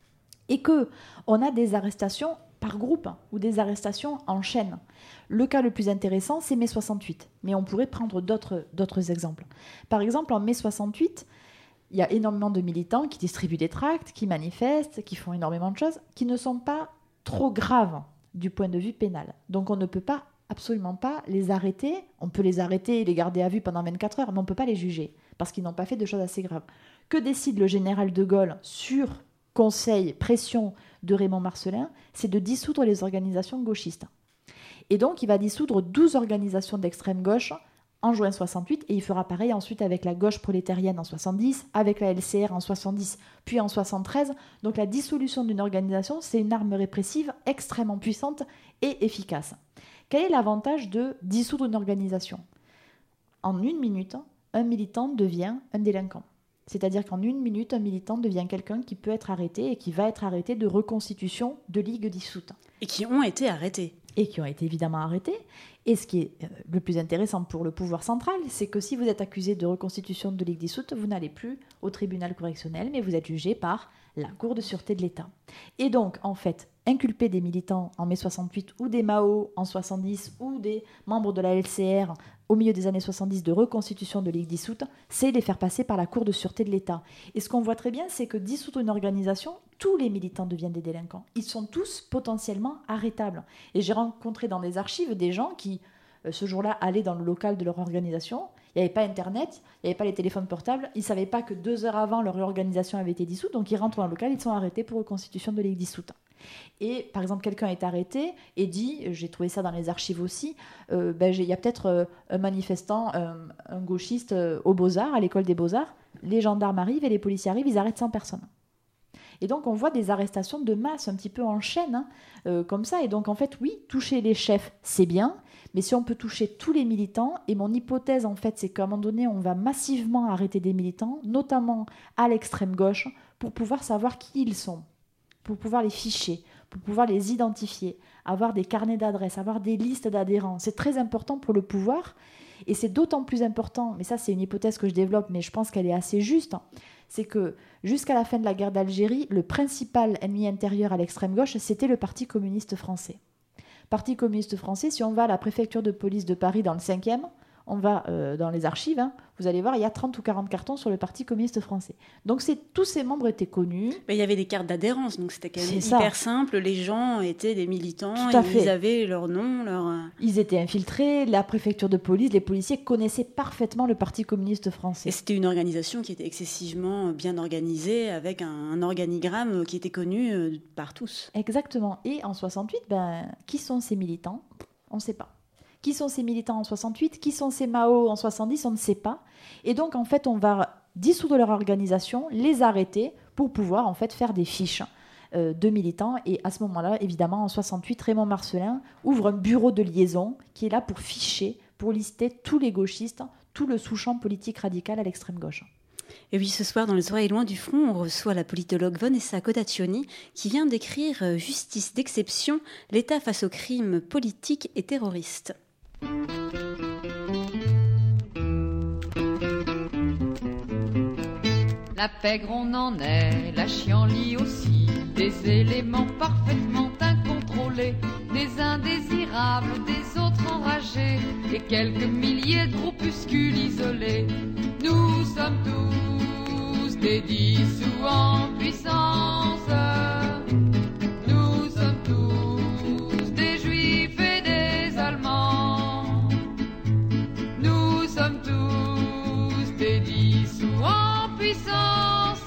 Et qu'on a des arrestations par groupe ou des arrestations en chaîne. Le cas le plus intéressant, c'est mai 68. Mais on pourrait prendre d'autres exemples. Par exemple, en mai 68, il y a énormément de militants qui distribuent des tracts, qui manifestent, qui font énormément de choses, qui ne sont pas trop graves du point de vue pénal. Donc on ne peut absolument pas les arrêter. On peut les arrêter et les garder à vue pendant 24 heures, mais on ne peut pas les juger, parce qu'ils n'ont pas fait de choses assez graves. Que décide le général de Gaulle sur conseil, pression de Raymond Marcellin, c'est de dissoudre les organisations gauchistes. Et donc, il va dissoudre 12 organisations d'extrême gauche en juin 68, et il fera pareil ensuite avec la gauche prolétarienne en 70, avec la LCR en 70, puis en 73. Donc la dissolution d'une organisation, c'est une arme répressive extrêmement puissante et efficace. Quel est l'avantage de dissoudre une organisation ? En 1 minute, un militant devient un délinquant. C'est-à-dire qu'en 1 minute, un militant devient quelqu'un qui peut être arrêté et qui va être arrêté de reconstitution de ligues dissoutes. Et qui ont été arrêtés. Et qui ont été évidemment arrêtés. Et ce qui est le plus intéressant pour le pouvoir central, c'est que si vous êtes accusé de reconstitution de ligues dissoutes, vous n'allez plus au tribunal correctionnel, mais vous êtes jugé par la Cour de sûreté de l'État. Et donc, en fait, inculper des militants en mai 68 ou des Mao en 70 ou des membres de la LCR au milieu des années 70 de reconstitution de ligues dissoutes, c'est les faire passer par la Cour de sûreté de l'État. Et ce qu'on voit très bien, c'est que dissoudre une organisation, tous les militants deviennent des délinquants. Ils sont tous potentiellement arrêtables. Et j'ai rencontré dans des archives des gens qui, ce jour-là, allaient dans le local de leur organisation. Il n'y avait pas Internet, il n'y avait pas les téléphones portables. Ils ne savaient pas que 2 heures avant, leur organisation avait été dissoute. Donc ils rentrent dans le local, ils sont arrêtés pour reconstitution de ligues dissoutes. Et par exemple, quelqu'un est arrêté et dit, j'ai trouvé ça dans les archives aussi, il y a peut-être un manifestant, un gauchiste aux Beaux-Arts, à l'école des Beaux-Arts. Les gendarmes arrivent et les policiers arrivent, ils arrêtent 100 personnes. Et donc on voit des arrestations de masse un petit peu en chaîne, comme ça. Et donc en fait, oui, toucher les chefs, c'est bien, mais si on peut toucher tous les militants, et mon hypothèse en fait, c'est qu'à un moment donné, on va massivement arrêter des militants, notamment à l'extrême gauche, pour pouvoir savoir qui ils sont, pour pouvoir les ficher, pour pouvoir les identifier, avoir des carnets d'adresses, avoir des listes d'adhérents. C'est très important pour le pouvoir. Et c'est d'autant plus important, mais ça c'est une hypothèse que je développe, mais je pense qu'elle est assez juste, c'est que jusqu'à la fin de la guerre d'Algérie, le principal ennemi intérieur à l'extrême gauche, c'était le Parti communiste français. Parti communiste français, si on va à la préfecture de police de Paris dans le 5e, on va dans les archives, vous allez voir, il y a 30 ou 40 cartons sur le Parti communiste français. Donc tous ces membres étaient connus. Mais il y avait des cartes d'adhérence, donc c'était quand même hyper simple. Les gens étaient des militants, ils avaient leur nom, Ils étaient infiltrés, la préfecture de police, les policiers connaissaient parfaitement le Parti communiste français. Et c'était une organisation qui était excessivement bien organisée, avec un organigramme qui était connu par tous. Exactement. Et en 68, qui sont ces militants ? On ne sait pas. Qui sont ces militants en 68 ? Qui sont ces Mao en 70 ? On ne sait pas. Et donc, en fait, on va dissoudre leur organisation, les arrêter pour pouvoir, en fait, faire des fiches de militants. Et à ce moment-là, évidemment, en 68, Raymond Marcellin ouvre un bureau de liaison qui est là pour ficher, pour lister tous les gauchistes, tout le sous-champ politique radical à l'extrême gauche. Et oui, ce soir, dans Les Oreilles loin du front, on reçoit la politologue Vanessa Codaccioni qui vient d'écrire « Justice d'exception, l'État face aux crimes politiques et terroristes ». La pègre on en est, la chienlit aussi, des éléments parfaitement incontrôlés, des indésirables, des autres enragés, et quelques milliers de groupuscules isolés. Nous sommes tous des dissous en puissance. Nous sommes tous des juifs et des Allemands. Nous sommes tous des dissous en puissance.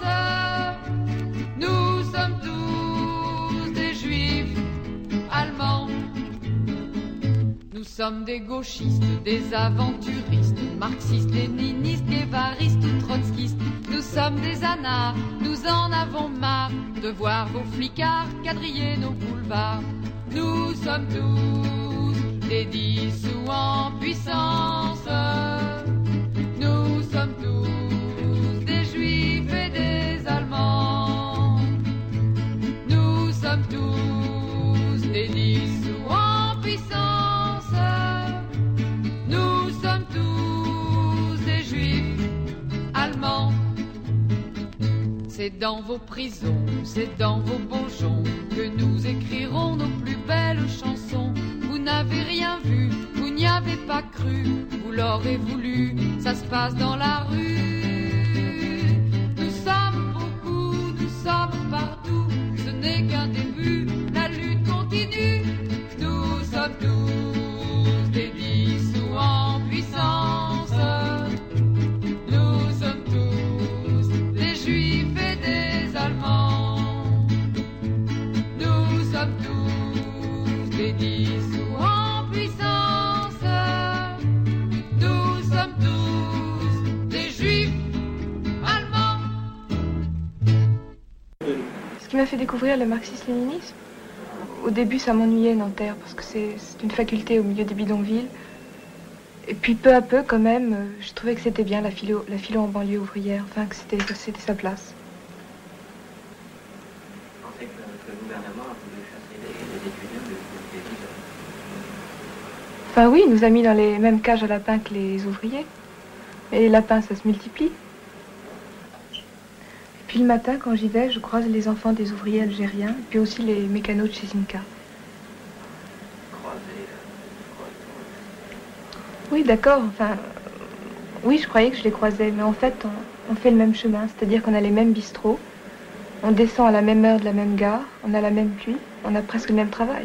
Nous sommes tous des juifs allemands. Nous sommes des gauchistes, des aventuristes, marxistes, léninistes, guévaristes ou trotskistes. Nous sommes des anards, nous en avons marre de voir vos flicards quadriller nos boulevards. Nous sommes tous des dissous en puissance. Nous sommes tous des juifs et des Allemands. Nous sommes tous des dissous en puissance. Nous sommes tous des juifs allemands. C'est dans vos prisons, c'est dans vos bourgeons que nous écrirons nos plus belles chansons. Vous n'avez rien vu, vous n'y avez pas cru, vous l'aurez voulu, ça se passe dans la rue. Nous sommes beaucoup, nous sommes partout, ce n'est qu'un début, la lutte continue. Nous sommes tous des dissous en puissance. Nous sommes tous des juifs et des Allemands. Nous sommes tous des dissous en puissance. Nous sommes tous des juifs allemands. Ce qui m'a fait découvrir le marxisme-léninisme, au début ça m'ennuyait Nanterre parce que c'est une faculté au milieu des bidonvilles. Et puis peu à peu quand même, je trouvais que c'était bien la philo en banlieue ouvrière, enfin que c'était sa place. Vous pensez que le gouvernement a voulu chasser les étudiants des villes? Enfin oui, il nous a mis dans les mêmes cages à lapins que les ouvriers. Et les lapins, ça se multiplie. Et puis le matin, quand j'y vais, je croise les enfants des ouvriers algériens, et puis aussi les mécanos de chez Zinka. Oui, d'accord, enfin... Oui, je croyais que je les croisais, mais en fait, on fait le même chemin, c'est-à-dire qu'on a les mêmes bistrots, on descend à la même heure de la même gare, on a la même pluie, on a presque le même travail.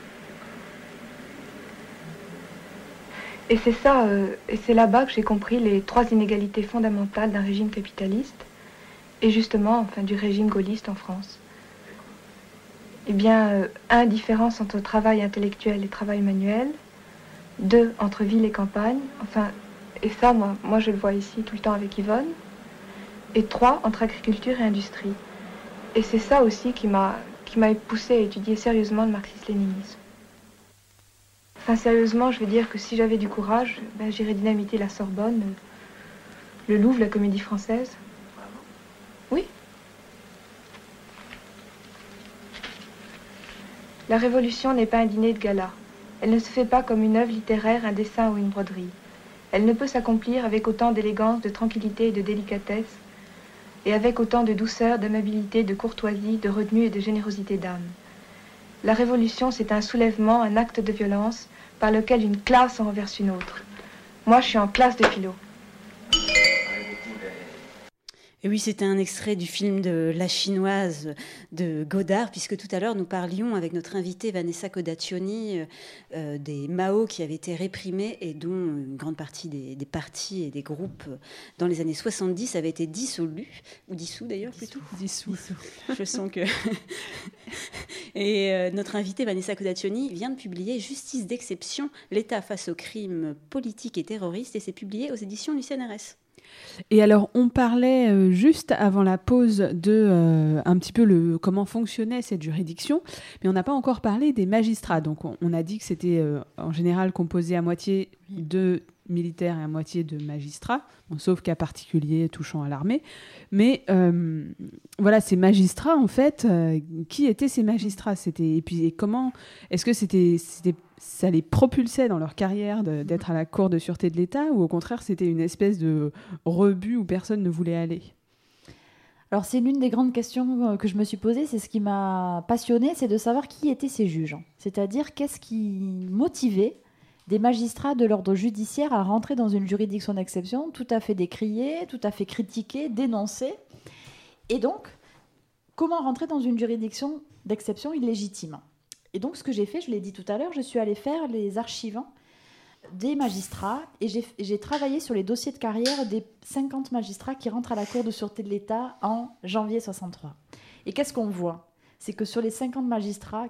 Et c'est ça, et c'est là-bas que j'ai compris les trois inégalités fondamentales d'un régime capitaliste, et justement, enfin, du régime gaulliste en France. Eh bien, un, différence entre travail intellectuel et travail manuel. 2, entre ville et campagne, enfin, et ça, moi je le vois ici tout le temps avec Yvonne. Et 3, entre agriculture et industrie. Et c'est ça aussi qui m'a poussée à étudier sérieusement le marxisme-léninisme. Enfin, sérieusement, je veux dire que si j'avais du courage, j'irais dynamiter la Sorbonne, le Louvre, la Comédie Française. Oui. La Révolution n'est pas un dîner de gala. Elle ne se fait pas comme une œuvre littéraire, un dessin ou une broderie. Elle ne peut s'accomplir avec autant d'élégance, de tranquillité et de délicatesse, et avec autant de douceur, d'amabilité, de courtoisie, de retenue et de générosité d'âme. La Révolution, c'est un soulèvement, un acte de violence, par lequel une classe en renverse une autre. Moi, je suis en classe de philo. Et oui, c'était un extrait du film de La Chinoise de Godard, puisque tout à l'heure, nous parlions avec notre invitée Vanessa Codaccioni des Mao qui avaient été réprimés et dont une grande partie des partis et des groupes dans les années 70 avaient été dissolus, ou dissous d'ailleurs plutôt. Dissous. Je sens que... Et notre invitée Vanessa Codaccioni vient de publier Justice d'exception, l'État face aux crimes politiques et terroristes, et c'est publié aux éditions du CNRS. Et alors, on parlait juste avant la pause de un petit peu comment fonctionnait cette juridiction, mais on n'a pas encore parlé des magistrats. Donc, on a dit que c'était en général composé à moitié de militaires et à moitié de magistrats, bon, sauf cas particuliers touchant à l'armée. Mais voilà, ces magistrats, en fait, qui étaient ces magistrats ? Et puis, comment est-ce que ça les propulsait dans leur carrière d'être à la Cour de sûreté de l'État, ou au contraire, c'était une espèce de rebut où personne ne voulait aller ? Alors, c'est l'une des grandes questions que je me suis posée. C'est ce qui m'a passionnée, c'est de savoir qui étaient ces juges. C'est-à-dire, qu'est-ce qui motivait des magistrats de l'ordre judiciaire à rentrer dans une juridiction d'exception tout à fait décriée, tout à fait critiquée, dénoncée. Et donc, comment rentrer dans une juridiction d'exception illégitime ? Et donc, ce que j'ai fait, je l'ai dit tout à l'heure, je suis allée faire les archives des magistrats et j'ai travaillé sur les dossiers de carrière des 50 magistrats qui rentrent à la Cour de sûreté de l'État en janvier 63. Et qu'est-ce qu'on voit ? C'est que sur les 50 magistrats,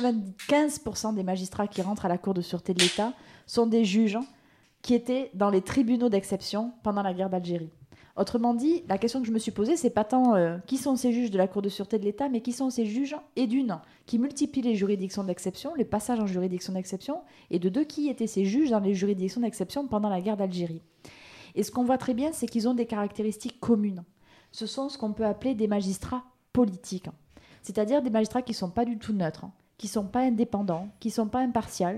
95% des magistrats qui rentrent à la Cour de sûreté de l'État sont des juges qui étaient dans les tribunaux d'exception pendant la guerre d'Algérie. Autrement dit, la question que je me suis posée, c'est pas tant qui sont ces juges de la Cour de sûreté de l'État, mais qui sont ces juges, et d'une, qui multiplient les juridictions d'exception, les passages en juridiction d'exception, et de deux, qui étaient ces juges dans les juridictions d'exception pendant la guerre d'Algérie. Et ce qu'on voit très bien, c'est qu'ils ont des caractéristiques communes. Ce sont ce qu'on peut appeler des magistrats politiques. C'est-à-dire des magistrats qui ne sont pas du tout neutres, qui ne sont pas indépendants, qui ne sont pas impartiaux,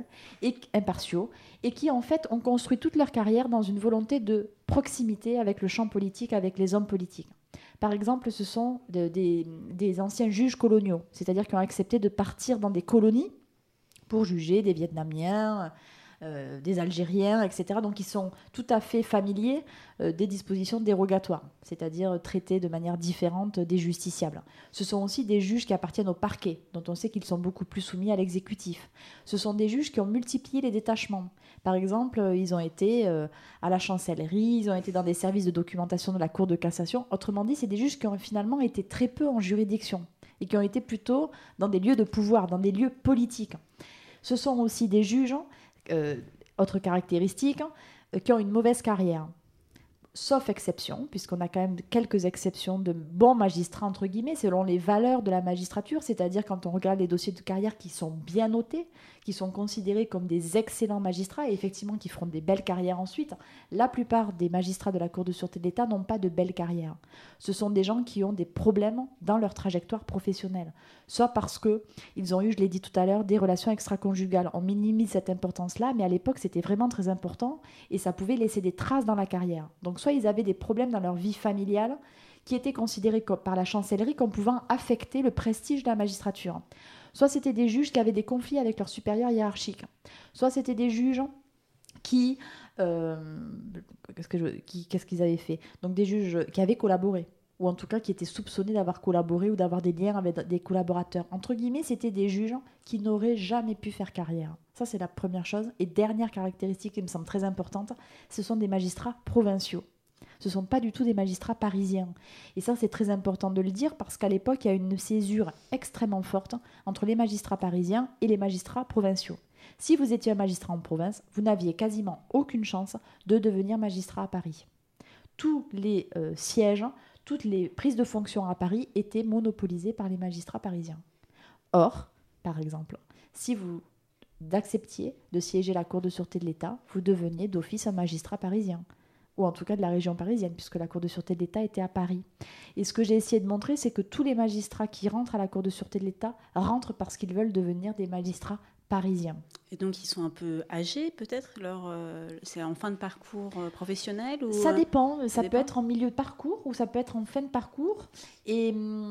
et qui en fait ont construit toute leur carrière dans une volonté de proximité avec le champ politique, avec les hommes politiques. Par exemple, ce sont des anciens juges coloniaux, c'est-à-dire qui ont accepté de partir dans des colonies pour juger des Vietnamiens, des Algériens, etc. Donc ils sont tout à fait familiers des dispositions dérogatoires, c'est-à-dire traités de manière différente des justiciables. Ce sont aussi des juges qui appartiennent au parquet, dont on sait qu'ils sont beaucoup plus soumis à l'exécutif. Ce sont des juges qui ont multiplié les détachements. Par exemple, ils ont été à la chancellerie, ils ont été dans des services de documentation de la Cour de cassation. Autrement dit, c'est des juges qui ont finalement été très peu en juridiction et qui ont été plutôt dans des lieux de pouvoir, dans des lieux politiques. Ce sont aussi des juges autre caractéristique, qui ont une mauvaise carrière. Sauf exception, puisqu'on a quand même quelques exceptions de bons magistrats, entre guillemets, selon les valeurs de la magistrature, c'est-à-dire quand on regarde les dossiers de carrière qui sont bien notés, qui sont considérés comme des excellents magistrats, et effectivement qui feront des belles carrières ensuite. La plupart des magistrats de la Cour de sûreté de l'État n'ont pas de belles carrières. Ce sont des gens qui ont des problèmes dans leur trajectoire professionnelle, soit parce qu'ils ont eu, je l'ai dit tout à l'heure, des relations extra-conjugales. On minimise cette importance-là, mais à l'époque, c'était vraiment très important, et ça pouvait laisser des traces dans la carrière. Donc soit ils avaient des problèmes dans leur vie familiale qui étaient considérés par la chancellerie comme pouvant affecter le prestige de la magistrature. Soit c'était des juges qui avaient des conflits avec leurs supérieurs hiérarchiques. Soit c'était des juges qui... qu'est-ce qu'ils avaient fait ? Donc des juges qui avaient collaboré, ou en tout cas qui étaient soupçonnés d'avoir collaboré ou d'avoir des liens avec des collaborateurs. Entre guillemets, c'était des juges qui n'auraient jamais pu faire carrière. Ça, c'est la première chose. Et dernière caractéristique qui me semble très importante, ce sont des magistrats provinciaux. Ce ne sont pas du tout des magistrats parisiens. Et ça, c'est très important de le dire parce qu'à l'époque, il y a une césure extrêmement forte entre les magistrats parisiens et les magistrats provinciaux. Si vous étiez un magistrat en province, vous n'aviez quasiment aucune chance de devenir magistrat à Paris. Tous les sièges, toutes les prises de fonction à Paris étaient monopolisées par les magistrats parisiens. Or, par exemple, si vous acceptiez de siéger à la Cour de sûreté de l'État, vous deveniez d'office un magistrat parisien. ou en tout cas de la région parisienne, puisque la Cour de sûreté de l'État était à Paris. Et ce que j'ai essayé de montrer, c'est que tous les magistrats qui rentrent à la Cour de sûreté de l'État rentrent parce qu'ils veulent devenir des magistrats parisiens. Et donc ils sont un peu âgés peut-être c'est en fin de parcours professionnel ou... Ça dépend, ça peut être en milieu de parcours ou ça peut être en fin de parcours. Et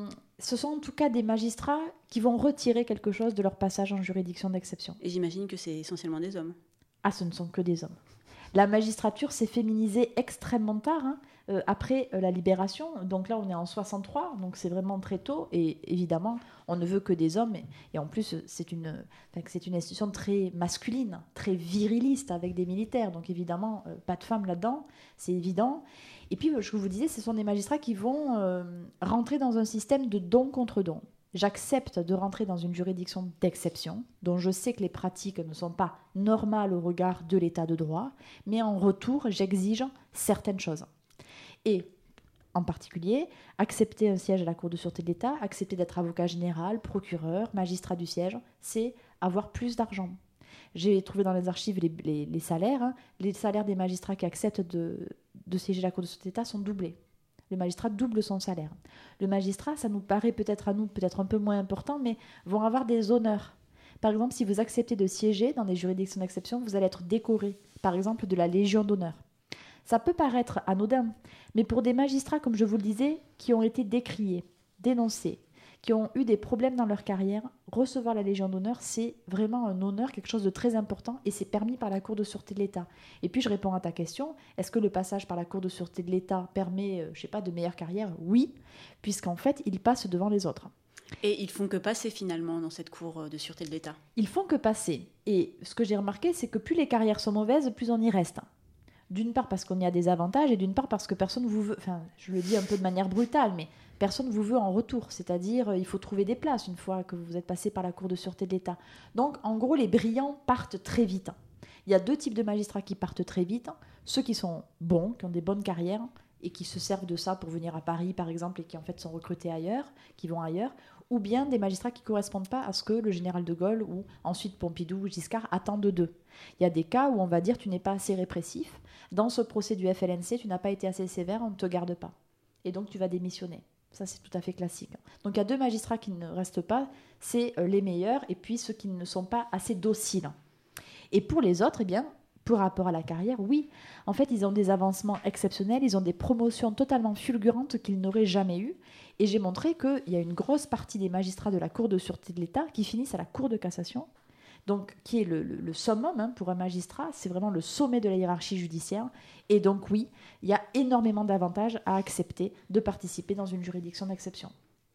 ce sont en tout cas des magistrats qui vont retirer quelque chose de leur passage en juridiction d'exception. Et j'imagine que c'est essentiellement des hommes. Ah, ce ne sont que des hommes. La magistrature s'est féminisée extrêmement tard, après la libération. Donc là, on est en 63, donc c'est vraiment très tôt. Et évidemment, on ne veut que des hommes. Et en plus, c'est une institution très masculine, très viriliste avec des militaires. Donc évidemment, pas de femmes là-dedans, c'est évident. Et puis, je vous disais, ce sont des magistrats qui vont rentrer dans un système de don contre don. J'accepte de rentrer dans une juridiction d'exception, dont je sais que les pratiques ne sont pas normales au regard de l'état de droit, mais en retour, j'exige certaines choses. Et en particulier, accepter un siège à la Cour de sûreté de l'État, accepter d'être avocat général, procureur, magistrat du siège, c'est avoir plus d'argent. J'ai trouvé dans les archives les salaires. Les salaires des magistrats qui acceptent de siéger à la Cour de sûreté de l'État sont doublés. Le magistrat double son salaire. Le magistrat, ça nous paraît peut-être à nous, peut-être un peu moins important, mais vont avoir des honneurs. Par exemple, si vous acceptez de siéger dans des juridictions d'exception, vous allez être décoré, par exemple, de la Légion d'honneur. Ça peut paraître anodin, mais pour des magistrats, comme je vous le disais, qui ont été décriés, dénoncés, qui ont eu des problèmes dans leur carrière, recevoir la Légion d'honneur, c'est vraiment un honneur, quelque chose de très important, et c'est permis par la Cour de sûreté de l'État. Et puis je réponds à ta question, est-ce que le passage par la Cour de sûreté de l'État permet, de meilleure carrière ? Oui, puisqu'en fait, ils passent devant les autres. Et ils font que passer finalement dans cette Cour de sûreté de l'État ? Ils font que passer. Et ce que j'ai remarqué, c'est que plus les carrières sont mauvaises, plus on y reste. D'une part parce qu'on y a des avantages, et d'une part parce que personne vous veut, enfin je le dis un peu de manière brutale, mais personne vous veut en retour, c'est-à-dire il faut trouver des places une fois que vous êtes passé par la Cour de sûreté de l'État. Donc en gros les brillants partent très vite. Il y a deux types de magistrats qui partent très vite, ceux qui sont bons, qui ont des bonnes carrières et qui se servent de ça pour venir à Paris par exemple et qui en fait sont recrutés ailleurs, qui vont ailleurs, ou bien des magistrats qui ne correspondent pas à ce que le général de Gaulle ou ensuite Pompidou ou Giscard attendent d'eux. Il y a des cas où on va dire tu n'es pas assez répressif, dans ce procès du FLNC tu n'as pas été assez sévère, on ne te garde pas. Et donc tu vas démissionner. Ça c'est tout à fait classique. Donc il y a deux magistrats qui ne restent pas, c'est les meilleurs et puis ceux qui ne sont pas assez dociles. Et pour les autres, eh bien, par rapport à la carrière, oui. En fait, ils ont des avancements exceptionnels, ils ont des promotions totalement fulgurantes qu'ils n'auraient jamais eues. Et j'ai montré qu'il y a une grosse partie des magistrats de la Cour de sûreté de l'État qui finissent à la Cour de cassation, donc qui est le summum pour un magistrat, c'est vraiment le sommet de la hiérarchie judiciaire. Et donc oui, il y a énormément d'avantages à accepter de participer dans une juridiction d'exception.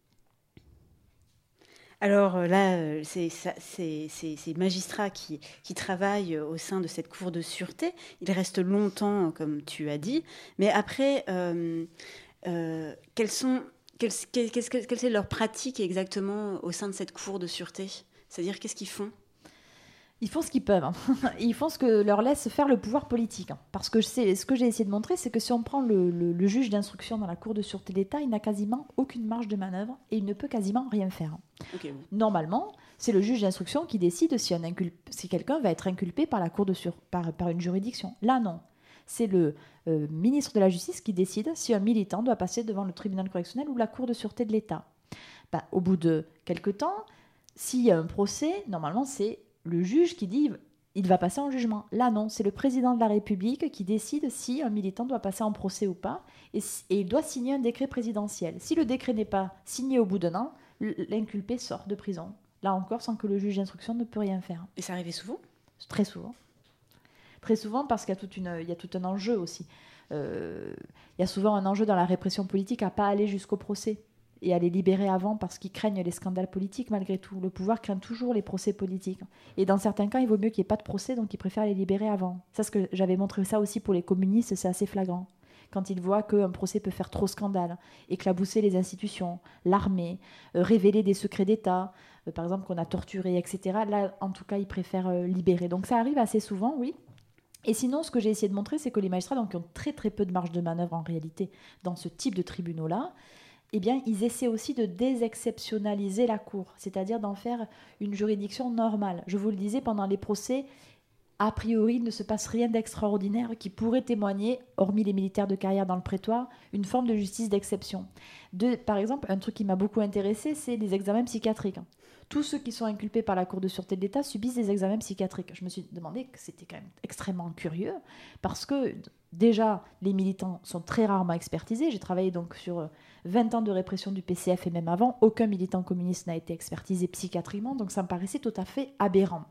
Alors là, ces magistrats qui travaillent au sein de cette Cour de sûreté, ils restent longtemps, comme tu as dit, mais après, quelles sont leurs pratiques exactement au sein de cette Cour de sûreté ? C'est-à-dire, qu'est-ce qu'ils font ? Ils font ce qu'ils peuvent. Ils font ce que leur laisse faire le pouvoir politique. Parce que ce que j'ai essayé de montrer, c'est que si on prend le juge d'instruction dans la Cour de sûreté de l'État, il n'a quasiment aucune marge de manœuvre et il ne peut quasiment rien faire. Okay. Normalement, c'est le juge d'instruction qui décide si quelqu'un va être inculpé par la Cour par une juridiction. Là, non. C'est le ministre de la Justice qui décide si un militant doit passer devant le tribunal correctionnel ou la Cour de sûreté de l'État. Au bout de quelques temps, s'il y a un procès, normalement, c'est le juge qui dit il va passer en jugement. Là, non, c'est le président de la République qui décide si un militant doit passer en procès ou pas, et il doit signer un décret présidentiel. Si le décret n'est pas signé au bout d'un an, l'inculpé sort de prison. Là encore, sans que le juge d'instruction ne peut rien faire. Et ça arrivait souvent ? Très souvent. Très souvent parce qu'il y a tout un enjeu aussi. Il y a souvent un enjeu dans la répression politique à ne pas aller jusqu'au procès et à les libérer avant parce qu'ils craignent les scandales politiques malgré tout. Le pouvoir craint toujours les procès politiques. Et dans certains cas, il vaut mieux qu'il n'y ait pas de procès, donc ils préfèrent les libérer avant. Ça, ce que j'avais montré ça aussi pour les communistes, c'est assez flagrant. Quand ils voient qu'un procès peut faire trop scandale, éclabousser les institutions, l'armée, révéler des secrets d'État, par exemple qu'on a torturé, etc. Là, en tout cas, ils préfèrent libérer. Donc ça arrive assez souvent, oui. Et sinon, ce que j'ai essayé de montrer, c'est que les magistrats, donc, qui ont très très peu de marge de manœuvre en réalité dans ce type de tribunaux-là, eh bien, ils essaient aussi de désexceptionnaliser la Cour, c'est-à-dire d'en faire une juridiction normale. Je vous le disais, pendant les procès, a priori, il ne se passe rien d'extraordinaire qui pourrait témoigner, hormis les militaires de carrière dans le prétoire, une forme de justice d'exception. Par exemple, un truc qui m'a beaucoup intéressé, c'est les examens psychiatriques. Tous ceux qui sont inculpés par la Cour de sûreté de l'État subissent des examens psychiatriques. Je me suis demandé que c'était quand même extrêmement curieux, parce que déjà, les militants sont très rarement expertisés. J'ai travaillé donc sur 20 ans de répression du PCF et même avant, aucun militant communiste n'a été expertisé psychiatriquement, donc ça me paraissait tout à fait aberrant.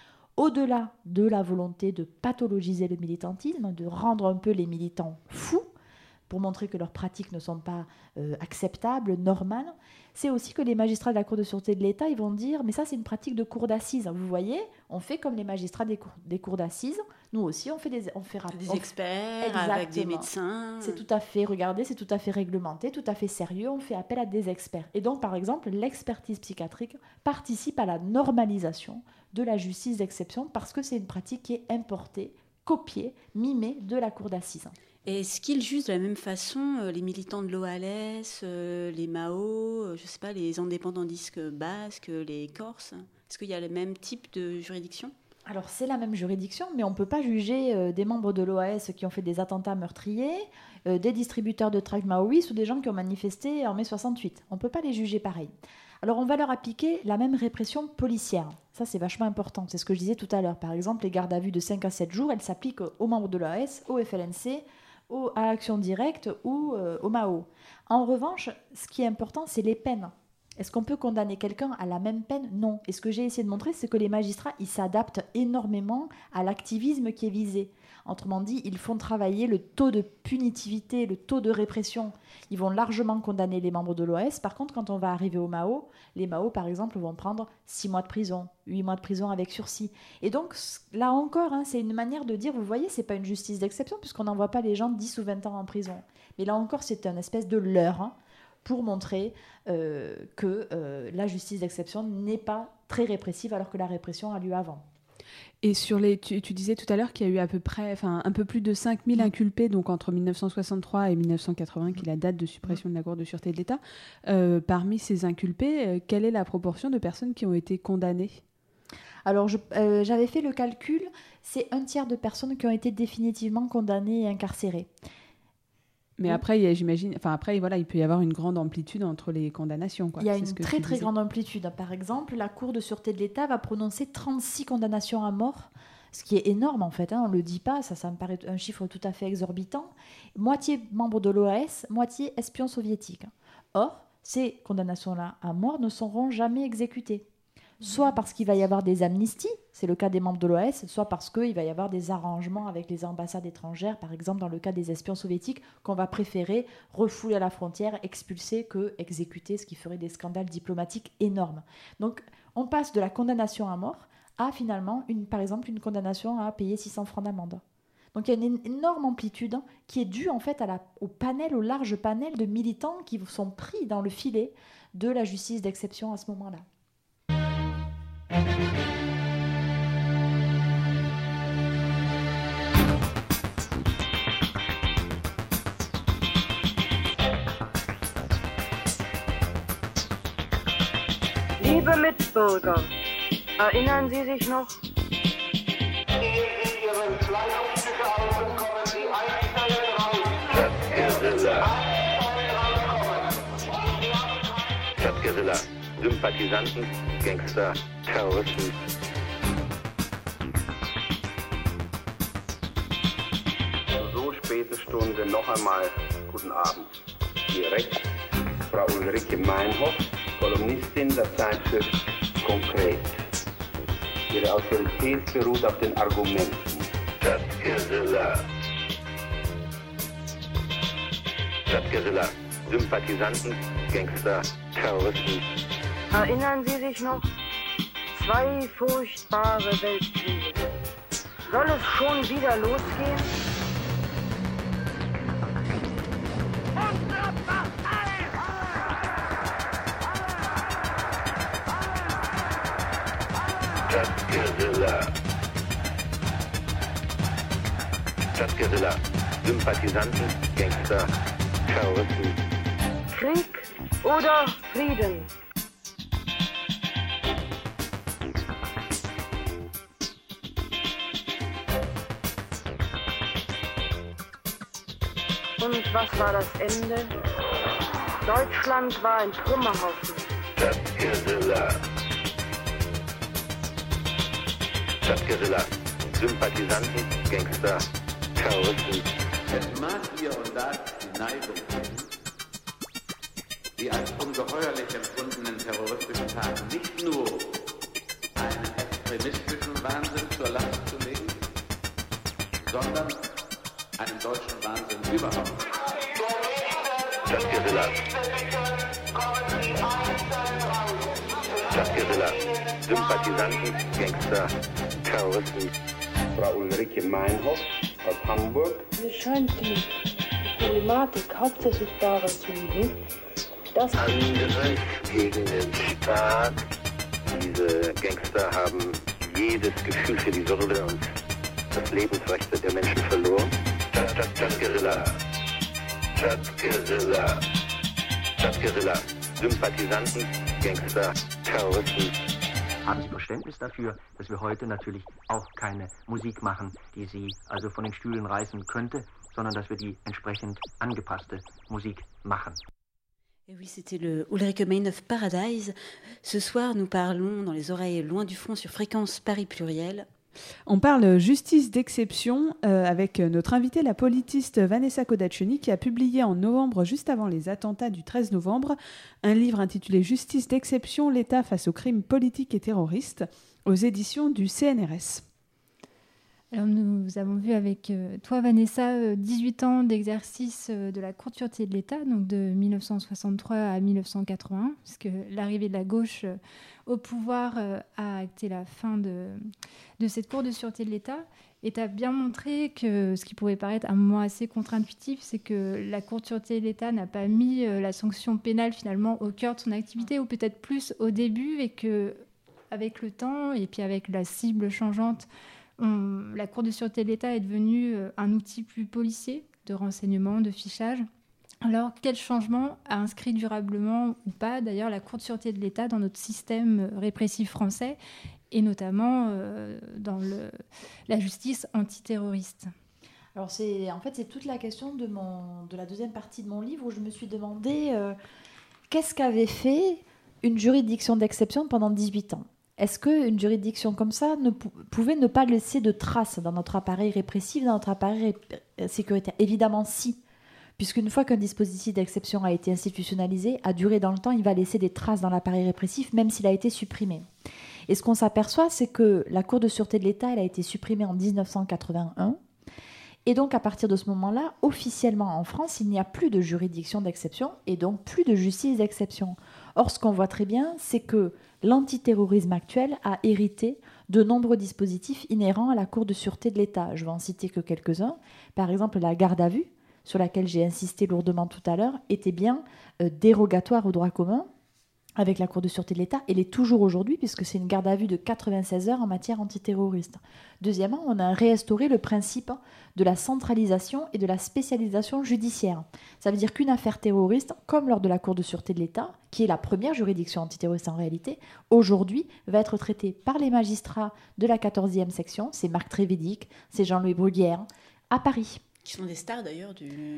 Au-delà de la volonté de pathologiser le militantisme, de rendre un peu les militants fous, pour montrer que leurs pratiques ne sont pas acceptables, normales, c'est aussi que les magistrats de la Cour de sûreté de l'État, ils vont dire « mais ça, c'est une pratique de cour d'assises. Vous voyez, on fait comme les magistrats des cours d'assises. Nous aussi, on fait des experts, Exactement. Avec des médecins. C'est tout à fait, regardez, c'est tout à fait réglementé, tout à fait sérieux. On fait appel à des experts. Et donc, par exemple, l'expertise psychiatrique participe à la normalisation de la justice d'exception parce que c'est une pratique qui est importée, copiée, mimée de la cour d'assises. Et est-ce qu'ils jugent de la même façon les militants de l'OALS, les Mao, je sais pas, les indépendantistes basques, les Corses? Est-ce qu'il y a le même type de juridiction? Alors c'est la même juridiction, mais on ne peut pas juger des membres de l'OAS qui ont fait des attentats meurtriers, des distributeurs de tracts maoïstes ou des gens qui ont manifesté en mai 68. On ne peut pas les juger pareil. Alors on va leur appliquer la même répression policière. Ça c'est vachement important, c'est ce que je disais tout à l'heure. Par exemple, les gardes à vue de 5 à 7 jours, elles s'appliquent aux membres de l'OAS, au FLNC, à Action Directe ou au Mao. En revanche, ce qui est important, c'est les peines. Est-ce qu'on peut condamner quelqu'un à la même peine? Non. Et ce que j'ai essayé de montrer, c'est que les magistrats, ils s'adaptent énormément à l'activisme qui est visé. Autrement dit, ils font travailler le taux de punitivité, le taux de répression. Ils vont largement condamner les membres de l'OAS. Par contre, quand on va arriver au Mao, les Mao, par exemple, vont prendre 6 mois de prison, 8 mois de prison avec sursis. Et donc, là encore, c'est une manière de dire, vous voyez, c'est pas une justice d'exception, puisqu'on n'envoie pas les gens 10 ou 20 ans en prison. Mais là encore, c'est une espèce de leurre, pour montrer que la justice d'exception n'est pas très répressive, alors que la répression a lieu avant. Et sur tu disais tout à l'heure qu'il y a eu à peu près, un peu plus de 5000 inculpés, donc entre 1963 et 1980, qui est la date de suppression de la Cour de sûreté de l'État. Parmi ces inculpés, quelle est la proportion de personnes qui ont été condamnées? Alors, j'avais fait le calcul, c'est 1/3 de personnes qui ont été définitivement condamnées et incarcérées. Mais après, j'imagine, voilà, il peut y avoir une grande amplitude entre les condamnations, quoi. Il y a une très très grande amplitude. Par exemple, la Cour de sûreté de l'État va prononcer 36 condamnations à mort, ce qui est énorme en fait. On ne le dit pas, ça me paraît un chiffre tout à fait exorbitant. Moitié membres de l'OAS, moitié espions soviétiques. Or, ces condamnations-là à mort ne seront jamais exécutées. Soit parce qu'il va y avoir des amnisties, c'est le cas des membres de l'OAS, soit parce qu'il va y avoir des arrangements avec les ambassades étrangères, par exemple dans le cas des espions soviétiques, qu'on va préférer refouler à la frontière, expulser, que exécuter, ce qui ferait des scandales diplomatiques énormes. Donc on passe de la condamnation à mort à finalement, par exemple, une condamnation à payer 600 francs d'amende. Donc il y a une énorme amplitude qui est due en fait au large panel de militants qui sont pris dans le filet de la justice d'exception à ce moment-là. Liebe Mitbürger, erinnern Sie sich noch? Stadtguerilla, Sympathisanten, Gangster, Terroristen. So späte Stunde noch einmal guten Abend. Hier rechts Frau Ulrike Meinhoff, Kolumnistin der Zeitschrift Konkret. Ihre Autorität beruht auf den Argumenten. Stadtguerilla. Stadtguerilla, Sympathisanten, Gangster, Terroristen. Erinnern Sie sich noch? 2 furchtbare Weltkriege. Soll es schon wieder losgehen? Stadtguerilla. Stadtguerilla, Sympathisanten, Gangster, Terroristen. Krieg oder Frieden? Und was war das Ende? Deutschland war ein Trümmerhaufen. Stadtguerilla, Sympathisanten, Gangster, Terroristen. Es mag hier und da die Neigung geben, die als ungeheuerlich empfundenen terroristischen Taten nicht nur einen extremistischen Wahnsinn zur Last zu legen, sondern einen deutschen Wahnsinn überhaupt. Stadtguerilla. Stadtguerilla, Sympathisanten, Gangster, Terroristen. Frau Ulrike Meinhoff aus Hamburg. Mir scheint die Problematik hauptsächlich darin zu liegen, dass Angriff gegen den Staat. Diese Gangster haben jedes Gefühl für die Würde und das Lebensrecht der Menschen verloren. Stadtguerilla. Stadtguerilla. Stadtguerilla. Sympathisanten, Gangster, Terroristen. Haben Sie Verständnis dafür, dass wir heute natürlich auch keine Musik machen, die Sie also von den Stühlen reißen könnte, sondern dass wir die entsprechend angepasste Musik machen. Et oui, c'était le Ulrike Meinhoff Paradise. Ce soir, nous parlons dans les oreilles loin du front sur Fréquence Paris Pluriel. On parle justice d'exception avec notre invitée, la politiste Vanessa Kodacheny, qui a publié en novembre, juste avant les attentats du 13 novembre, un livre intitulé Justice d'exception, l'État face aux crimes politiques et terroristes, aux éditions du CNRS. Alors nous avons vu avec toi, Vanessa, 18 ans d'exercice de la Cour de sûreté de l'État, donc de 1963 à 1981, puisque l'arrivée de la gauche au pouvoir a acté la fin de cette Cour de sûreté de l'État. Et tu as bien montré que ce qui pouvait paraître un moment assez contre-intuitif, c'est que la Cour de sûreté de l'État n'a pas mis la sanction pénale finalement au cœur de son activité, ou peut-être plus au début, et qu'avec le temps, et puis avec la cible changeante, la Cour de sûreté de l'État est devenue un outil plus policier de renseignement, de fichage. Alors, quel changement a inscrit durablement ou pas, d'ailleurs, la Cour de sûreté de l'État dans notre système répressif français, et notamment dans la justice antiterroriste? Alors, c'est toute la question de la deuxième partie de mon livre, où je me suis demandé qu'est-ce qu'avait fait une juridiction d'exception pendant 18 ans. Est-ce qu'une juridiction comme ça pouvait ne pas laisser de traces dans notre appareil répressif, dans notre appareil sécuritaire? Évidemment, si. Puisqu'une fois qu'un dispositif d'exception a été institutionnalisé, à durer dans le temps, il va laisser des traces dans l'appareil répressif, même s'il a été supprimé. Et ce qu'on s'aperçoit, c'est que la Cour de sûreté de l'État, elle a été supprimée en 1981. Et donc, à partir de ce moment-là, officiellement en France, il n'y a plus de juridiction d'exception et donc plus de justice d'exception. Or, ce qu'on voit très bien, c'est que l'antiterrorisme actuel a hérité de nombreux dispositifs inhérents à la Cour de sûreté de l'État. Je vais en citer que quelques-uns. Par exemple, la garde à vue, sur laquelle j'ai insisté lourdement tout à l'heure, était bien dérogatoire au droit commun avec la Cour de sûreté de l'État. Elle est toujours aujourd'hui, puisque c'est une garde à vue de 96 heures en matière antiterroriste. Deuxièmement, on a réinstauré le principe de la centralisation et de la spécialisation judiciaire. Ça veut dire qu'une affaire terroriste, comme lors de la Cour de sûreté de l'État, qui est la première juridiction antiterroriste en réalité, aujourd'hui va être traitée par les magistrats de la 14e section, c'est Marc Trévédic, c'est Jean-Louis Bruguière, à Paris. Qui sont des stars d'ailleurs,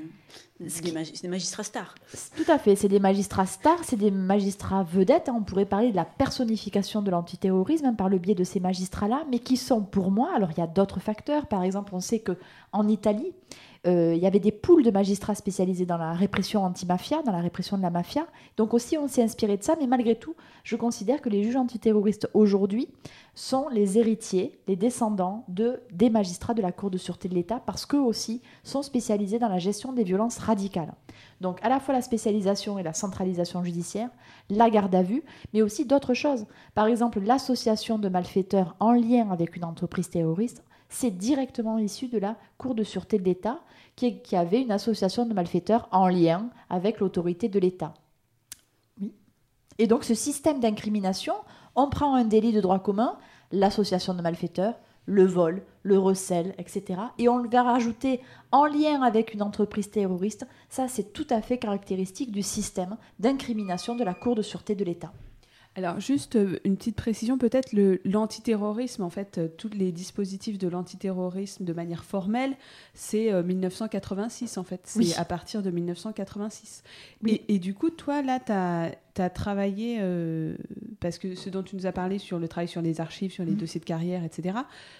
des magistrats stars. Tout à fait, c'est des magistrats stars, c'est des magistrats vedettes. On pourrait parler de la personnification de l'antiterrorisme par le biais de ces magistrats-là, mais qui sont pour moi, alors il y a d'autres facteurs. Par exemple, on sait qu'en Italie, il y avait des pools de magistrats spécialisés dans la répression anti-mafia, dans la répression de la mafia. Donc aussi, on s'est inspiré de ça, mais malgré tout, je considère que les juges antiterroristes aujourd'hui sont les héritiers, les descendants des magistrats de la Cour de sûreté de l'État, parce qu'eux aussi sont spécialisés dans la gestion des violences radicales. Donc à la fois la spécialisation et la centralisation judiciaire, la garde à vue, mais aussi d'autres choses. Par exemple, l'association de malfaiteurs en lien avec une entreprise terroriste, c'est directement issu de la Cour de sûreté de l'État, qui avait une association de malfaiteurs en lien avec l'autorité de l'État. Oui. Et donc ce système d'incrimination, on prend un délit de droit commun, l'association de malfaiteurs, le vol, le recel, etc. Et on va rajouter en lien avec une entreprise terroriste. Ça, c'est tout à fait caractéristique du système d'incrimination de la Cour de sûreté de l'État. Alors juste une petite précision, peut-être l'antiterrorisme, en fait, tous les dispositifs de l'antiterrorisme de manière formelle, c'est 1986 en fait, c'est à partir de 1986. Oui. Et du coup, toi là, tu as travaillé, parce que ce dont tu nous as parlé sur le travail sur les archives, sur les dossiers de carrière, etc.,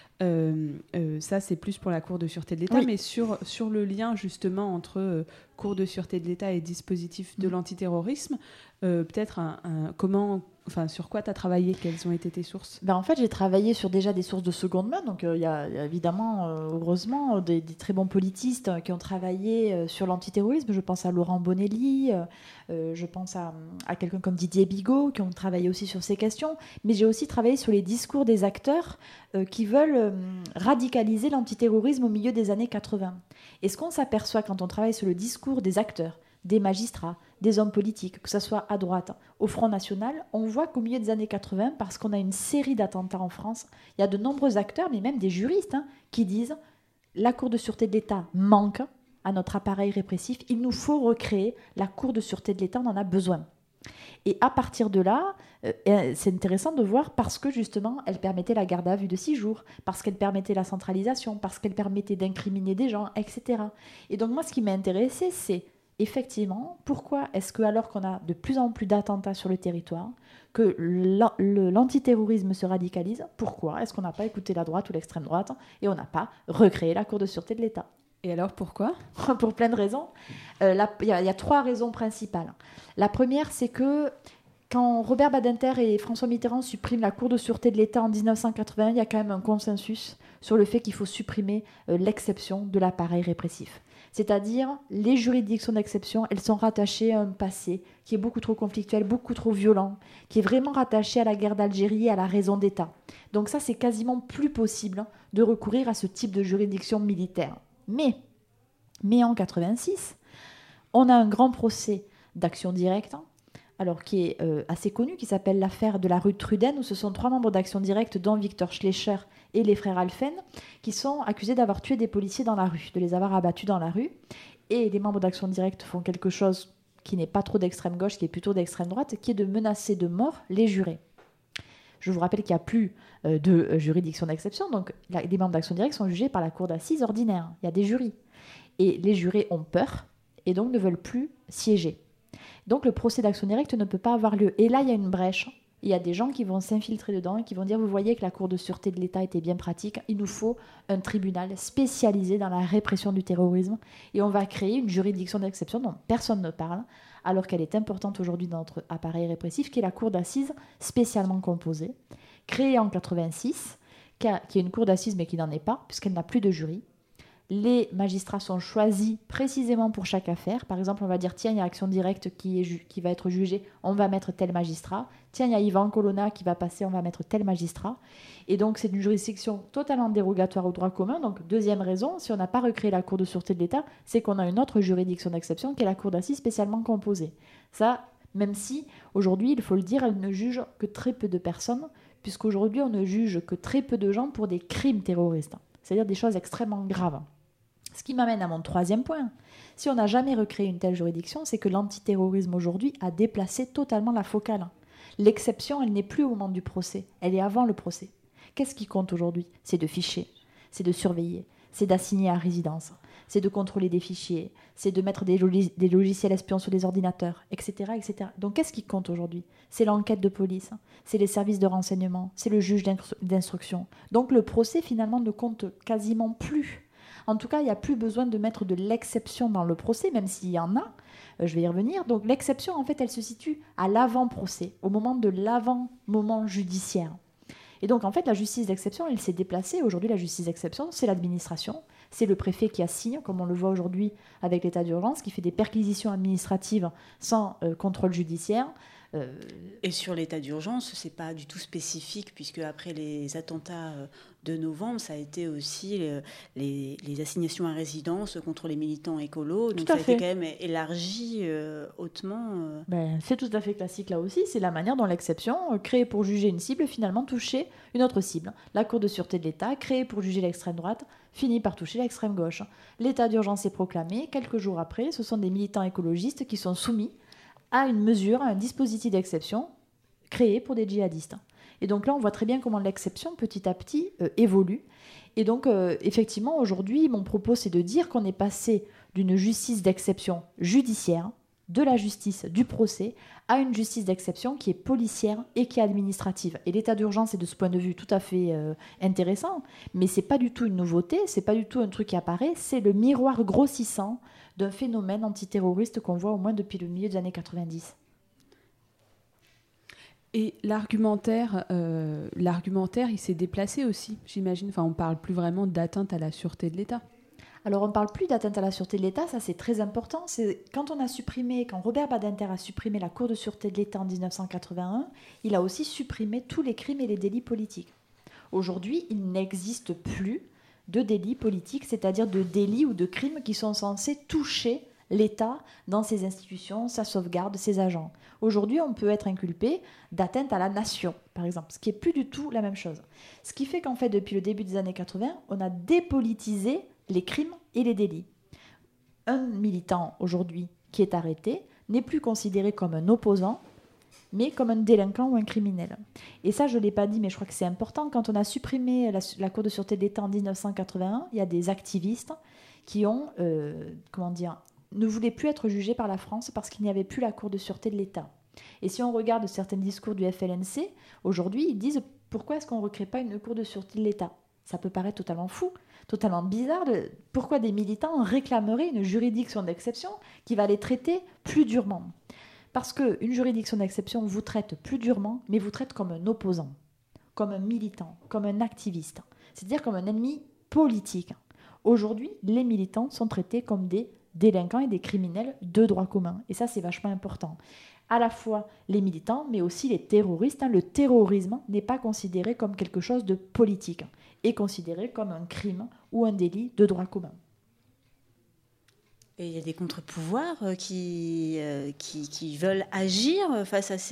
ça c'est plus pour la Cour de sûreté de l'État, mais sur le lien justement entre Cour de sûreté de l'État et dispositifs de l'antiterrorisme, peut-être sur quoi tu as travaillé, quelles ont été tes sources? En fait, j'ai travaillé sur déjà des sources de seconde main, donc il y a évidemment, heureusement, des très bons politistes qui ont travaillé sur l'antiterrorisme. Je pense à Laurent Bonelli, je pense à quelqu'un comme Didier Bigot, qui ont travaillé aussi sur ces questions, mais j'ai aussi travaillé sur les discours des acteurs qui veulent radicaliser l'antiterrorisme au milieu des années 80. Et ce qu'on s'aperçoit quand on travaille sur le discours des acteurs, des magistrats, des hommes politiques, que ce soit à droite, au Front National, on voit qu'au milieu des années 80, parce qu'on a une série d'attentats en France, il y a de nombreux acteurs, mais même des juristes, qui disent « la Cour de sûreté de l'État manque à notre appareil répressif, il nous faut recréer la Cour de sûreté de l'État, on en a besoin ». Et à partir de là, c'est intéressant de voir parce que justement, elle permettait la garde à vue de 6 jours, parce qu'elle permettait la centralisation, parce qu'elle permettait d'incriminer des gens, etc. Et donc moi, ce qui m'a intéressé, c'est effectivement, pourquoi est-ce que, alors qu'on a de plus en plus d'attentats sur le territoire, que l'antiterrorisme se radicalise, pourquoi est-ce qu'on n'a pas écouté la droite ou l'extrême droite et on n'a pas recréé la Cour de sûreté de l'État? Et alors, pourquoi? Pour plein de raisons. Il y a 3 raisons principales. La première, c'est que quand Robert Badinter et François Mitterrand suppriment la Cour de sûreté de l'État en 1980, il y a quand même un consensus sur le fait qu'il faut supprimer l'exception de l'appareil répressif. C'est-à-dire, les juridictions d'exception, elles sont rattachées à un passé qui est beaucoup trop conflictuel, beaucoup trop violent, qui est vraiment rattaché à la guerre d'Algérie et à la raison d'État. Donc ça, c'est quasiment plus possible de recourir à ce type de juridiction militaire. Mais en 86, on a un grand procès d'action directe, alors qui est assez connu, qui s'appelle l'affaire de la rue de Truden, où ce sont 3 membres d'Action directe, dont Victor Schleicher et les frères Alphen, qui sont accusés d'avoir tué des policiers dans la rue, de les avoir abattus dans la rue. Et les membres d'Action directe font quelque chose qui n'est pas trop d'extrême gauche, qui est plutôt d'extrême droite, qui est de menacer de mort les jurés. Je vous rappelle qu'il n'y a plus de juridiction d'exception, donc les membres d'Action directe sont jugés par la cour d'assises ordinaire. Il y a des jurys. Et les jurés ont peur et donc ne veulent plus siéger. Donc le procès d'Action directe ne peut pas avoir lieu. Et là, il y a une brèche. Il y a des gens qui vont s'infiltrer dedans et qui vont dire, vous voyez que la Cour de sûreté de l'État était bien pratique, il nous faut un tribunal spécialisé dans la répression du terrorisme et on va créer une juridiction d'exception dont personne ne parle, alors qu'elle est importante aujourd'hui dans notre appareil répressif, qui est la Cour d'assises spécialement composée, créée en 86, qui est une cour d'assises mais qui n'en est pas, puisqu'elle n'a plus de jury. Les magistrats sont choisis précisément pour chaque affaire. Par exemple, on va dire, tiens, il y a Action directe qui va être jugée, on va mettre tel magistrat. Tiens, il y a Yvan Colonna qui va passer, on va mettre tel magistrat. Et donc, c'est une juridiction totalement dérogatoire au droit commun. Donc, deuxième raison, si on n'a pas recréé la Cour de sûreté de l'État, c'est qu'on a une autre juridiction d'exception qui est la Cour d'assises spécialement composée. Ça, même si, aujourd'hui, il faut le dire, elle ne juge que très peu de personnes, puisqu'aujourd'hui, on ne juge que très peu de gens pour des crimes terroristes, c'est-à-dire des choses extrêmement graves. Ce qui m'amène à mon 3e point. Si on n'a jamais recréé une telle juridiction, c'est que l'antiterrorisme aujourd'hui a déplacé totalement la focale. L'exception, elle n'est plus au moment du procès, elle est avant le procès. Qu'est-ce qui compte aujourd'hui? C'est de ficher, c'est de surveiller, c'est d'assigner à résidence, c'est de contrôler des fichiers, c'est de mettre des logiciels espions sur les ordinateurs, etc., etc. Donc qu'est-ce qui compte aujourd'hui? C'est l'enquête de police, c'est les services de renseignement, c'est le juge d'instruction. Donc le procès finalement ne compte quasiment plus. En tout cas, il n'y a plus besoin de mettre de l'exception dans le procès, même s'il y en a. Je vais y revenir. Donc l'exception, en fait, elle se situe à l'avant-procès, au moment de l'avant-moment judiciaire. Et donc, en fait, la justice d'exception, elle s'est déplacée. Aujourd'hui, la justice d'exception, c'est l'administration. C'est le préfet qui assigne, comme on le voit aujourd'hui avec l'état d'urgence, qui fait des perquisitions administratives sans contrôle judiciaire. Et sur l'état d'urgence, ce n'est pas du tout spécifique, puisque après les attentats de novembre, ça a été aussi les assignations à résidence contre les militants écolos. Donc ça a été quand même élargi hautement. C'est tout à fait classique là aussi. C'est la manière dont l'exception, créée pour juger une cible, finalement touchait une autre cible. La Cour de sûreté de l'État, créée pour juger l'extrême droite, finit par toucher l'extrême gauche. L'état d'urgence est proclamé. Quelques jours après, ce sont des militants écologistes qui sont soumis à une mesure, à un dispositif d'exception créés pour des djihadistes. Et donc là, on voit très bien comment l'exception, petit à petit, évolue. Et donc, effectivement, aujourd'hui, mon propos, c'est de dire qu'on est passé d'une justice d'exception judiciaire, de la justice du procès, à une justice d'exception qui est policière et qui est administrative. Et l'état d'urgence est de ce point de vue tout à fait intéressant, mais c'est pas du tout une nouveauté, c'est pas du tout un truc qui apparaît, c'est le miroir grossissant d'un phénomène antiterroriste qu'on voit au moins depuis le milieu des années 90. Et l'argumentaire, il s'est déplacé aussi, j'imagine. Enfin, on ne parle plus vraiment d'atteinte à la sûreté de l'État. Alors, on ne parle plus d'atteinte à la sûreté de l'État, ça c'est très important. C'est quand Robert Badinter a supprimé la Cour de sûreté de l'État en 1981, il a aussi supprimé tous les crimes et les délits politiques. Aujourd'hui, il n'existe plus de délits politiques, c'est-à-dire de délits ou de crimes qui sont censés toucher l'État dans ses institutions, sa sauvegarde, ses agents. Aujourd'hui, on peut être inculpé d'atteinte à la nation, par exemple, ce qui n'est plus du tout la même chose. Ce qui fait qu'en fait, depuis le début des années 80, on a dépolitisé les crimes et les délits. Un militant, aujourd'hui, qui est arrêté, n'est plus considéré comme un opposant, mais comme un délinquant ou un criminel. Et ça, je ne l'ai pas dit, mais je crois que c'est important. Quand on a supprimé la Cour de sûreté de l'État en 1981, il y a des activistes qui ont, ne voulaient plus être jugés par la France parce qu'il n'y avait plus la Cour de sûreté de l'État. Et si on regarde certains discours du FLNC, aujourd'hui, ils disent « Pourquoi est-ce qu'on ne recrée pas une Cour de sûreté de l'État ?» Ça peut paraître totalement fou, totalement bizarre. Pourquoi des militants réclameraient une juridiction d'exception qui va les traiter plus durement ? Parce qu'une juridiction d'exception vous traite plus durement, mais vous traite comme un opposant, comme un militant, comme un activiste, c'est-à-dire comme un ennemi politique. Aujourd'hui, les militants sont traités comme des délinquants et des criminels de droit commun. Et ça, c'est vachement important. À la fois les militants, mais aussi les terroristes. Le terrorisme n'est pas considéré comme quelque chose de politique, est considéré comme un crime ou un délit de droit commun. Et il y a des contre-pouvoirs qui veulent agir face à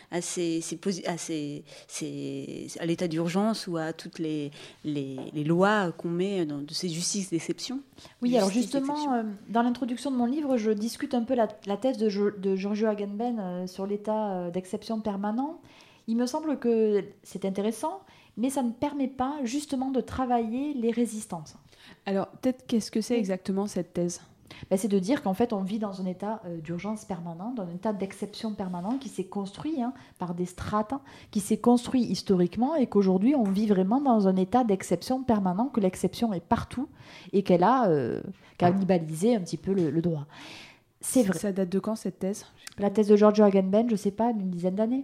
à l'état d'urgence ou à toutes les lois qu'on met de ces justices d'exception. Oui, alors justement, dans l'introduction de mon livre, je discute un peu la thèse de Giorgio Agamben sur l'état d'exception permanent. Il me semble que c'est intéressant, mais ça ne permet pas justement de travailler les résistances. Alors, peut-être qu'est-ce que c'est exactement cette thèse ? C'est de dire qu'en fait, on vit dans un état d'urgence permanent, dans un état d'exception permanent qui s'est construit par des strates, qui s'est construit historiquement et qu'aujourd'hui, on vit vraiment dans un état d'exception permanent, que l'exception est partout et qu'elle a cannibalisé un petit peu le droit. C'est vrai. Ça date de quand, cette thèse ? La thèse de Giorgio Agamben, je ne sais pas, d'une dizaine d'années.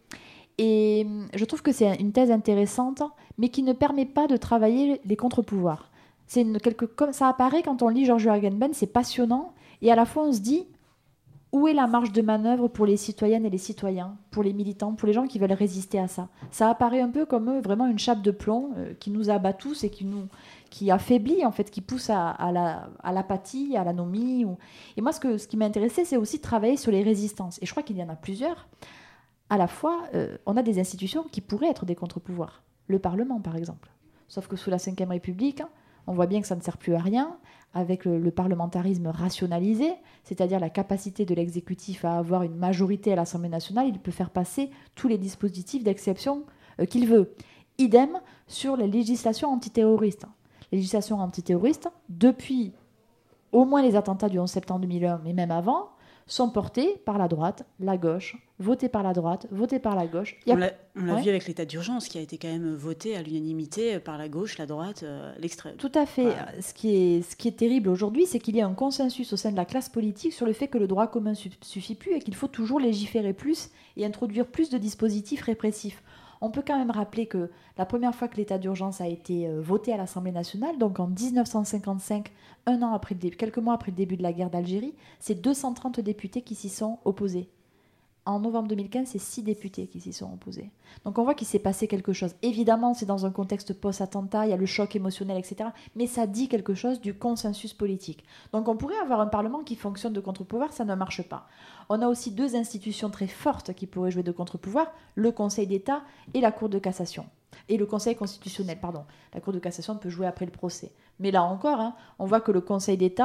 Et je trouve que c'est une thèse intéressante, mais qui ne permet pas de travailler les contre-pouvoirs. Comme ça apparaît quand on lit Giorgio Agamben, c'est passionnant, et à la fois on se dit où est la marge de manœuvre pour les citoyennes et les citoyens, pour les militants, pour les gens qui veulent résister à ça. Ça apparaît un peu comme vraiment une chape de plomb qui nous abat tous et qui affaiblit, en fait, qui pousse à l'apathie, à l'anomie. Et moi, ce qui m'a intéressé, c'est aussi de travailler sur les résistances. Et je crois qu'il y en a plusieurs. À la fois, on a des institutions qui pourraient être des contre-pouvoirs. Le Parlement, par exemple. Sauf que sous la Ve République, on voit bien que ça ne sert plus à rien, avec le parlementarisme rationalisé, c'est-à-dire la capacité de l'exécutif à avoir une majorité à l'Assemblée nationale, il peut faire passer tous les dispositifs d'exception qu'il veut. Idem sur les législations antiterroristes. Les législations antiterroristes, depuis au moins les attentats du 11 septembre 2001, mais même avant, sont portées par la droite, la gauche, votées par la droite, votées par la gauche. On l'a vu avec l'état d'urgence qui a été quand même voté à l'unanimité par la gauche, la droite, l'extrême. Tout à fait. Voilà. Ce qui est terrible aujourd'hui, c'est qu'il y a un consensus au sein de la classe politique sur le fait que le droit commun suffit plus et qu'il faut toujours légiférer plus et introduire plus de dispositifs répressifs. On peut quand même rappeler que la première fois que l'état d'urgence a été voté à l'Assemblée nationale, donc en 1955, quelques mois après le début de la guerre d'Algérie, c'est 230 députés qui s'y sont opposés. En novembre 2015, c'est 6 députés qui s'y sont opposés. Donc on voit qu'il s'est passé quelque chose. Évidemment, c'est dans un contexte post-attentat, il y a le choc émotionnel, etc. Mais ça dit quelque chose du consensus politique. Donc on pourrait avoir un Parlement qui fonctionne de contre-pouvoir, ça ne marche pas. On a aussi 2 institutions très fortes qui pourraient jouer de contre-pouvoir, le Conseil d'État et la Cour de cassation. Et le Conseil constitutionnel, pardon. La Cour de cassation peut jouer après le procès. Mais là encore, on voit que le Conseil d'État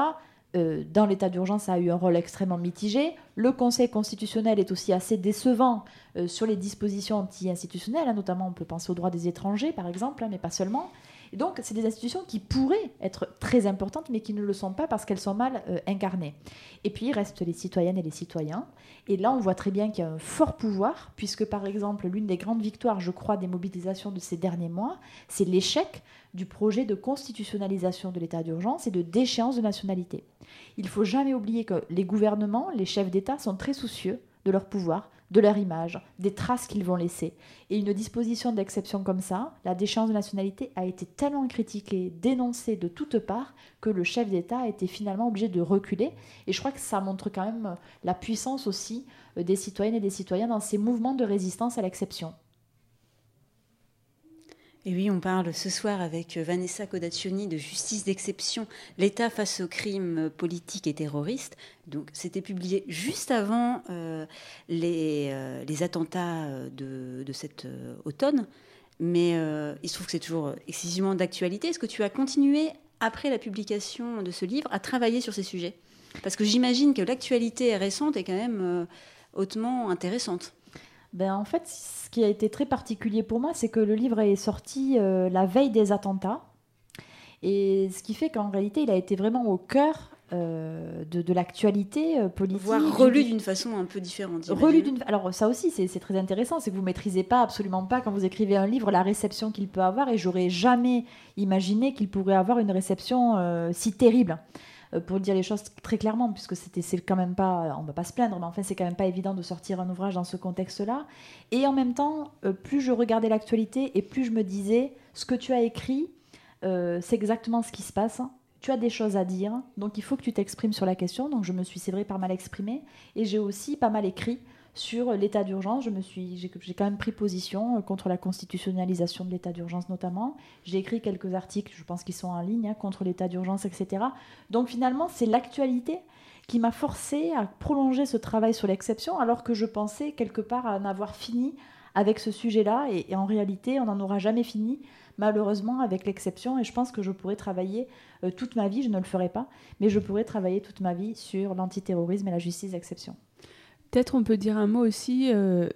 dans l'état d'urgence, ça a eu un rôle extrêmement mitigé. Le Conseil constitutionnel est aussi assez décevant sur les dispositions anti-institutionnelles, notamment on peut penser aux droits des étrangers, par exemple, mais pas seulement. Et donc, c'est des institutions qui pourraient être très importantes, mais qui ne le sont pas parce qu'elles sont mal incarnées. Et puis, il reste les citoyennes et les citoyens. Et là, on voit très bien qu'il y a un fort pouvoir, puisque, par exemple, l'une des grandes victoires, je crois, des mobilisations de ces derniers mois, c'est l'échec du projet de constitutionnalisation de l'état d'urgence et de déchéance de nationalité. Il ne faut jamais oublier que les gouvernements, les chefs d'État sont très soucieux de leur pouvoir, de leur image, des traces qu'ils vont laisser. Et une disposition d'exception comme ça, la déchéance de nationalité, a été tellement critiquée, dénoncée de toutes parts, que le chef d'État a été finalement obligé de reculer. Et je crois que ça montre quand même la puissance aussi des citoyennes et des citoyens dans ces mouvements de résistance à l'exception. Et oui, on parle ce soir avec Vanessa Codaccioni de Justice d'exception, l'État face aux crimes politiques et terroristes. Donc, c'était publié juste avant les attentats de cet automne. Mais il se trouve que c'est toujours excessivement d'actualité. Est-ce que tu as continué, après la publication de ce livre, à travailler sur ces sujets ? Parce que j'imagine que l'actualité récente est quand même hautement intéressante. En fait, ce qui a été très particulier pour moi, c'est que le livre est sorti la veille des attentats. Et ce qui fait qu'en réalité, il a été vraiment au cœur de l'actualité politique. Voire relu d'une façon un peu différente. Alors ça aussi, c'est très intéressant, c'est que vous ne maîtrisez absolument pas, quand vous écrivez un livre, la réception qu'il peut avoir. Et j'aurais jamais imaginé qu'il pourrait avoir une réception si terrible. Pour dire les choses très clairement, puisque c'est quand même pas, on ne va pas se plaindre, mais enfin c'est quand même pas évident de sortir un ouvrage dans ce contexte-là. Et en même temps, plus je regardais l'actualité et plus je me disais, ce que tu as écrit, c'est exactement ce qui se passe. Tu as des choses à dire, donc il faut que tu t'exprimes sur la question. Donc je me suis, c'est vrai, pas mal exprimée. Et j'ai aussi pas mal écrit sur l'état d'urgence. J'ai quand même pris position contre la constitutionnalisation de l'état d'urgence notamment. J'ai écrit quelques articles, je pense qu'ils sont en ligne, contre l'état d'urgence, etc. Donc finalement, c'est l'actualité qui m'a forcée à prolonger ce travail sur l'exception, alors que je pensais quelque part en avoir fini avec ce sujet-là. Et en réalité, on n'en aura jamais fini, malheureusement, avec l'exception. Et je pense que je pourrais travailler toute ma vie, je ne le ferai pas, mais je pourrais travailler toute ma vie sur l'antiterrorisme et la justice d'exception. Peut-être on peut dire un mot aussi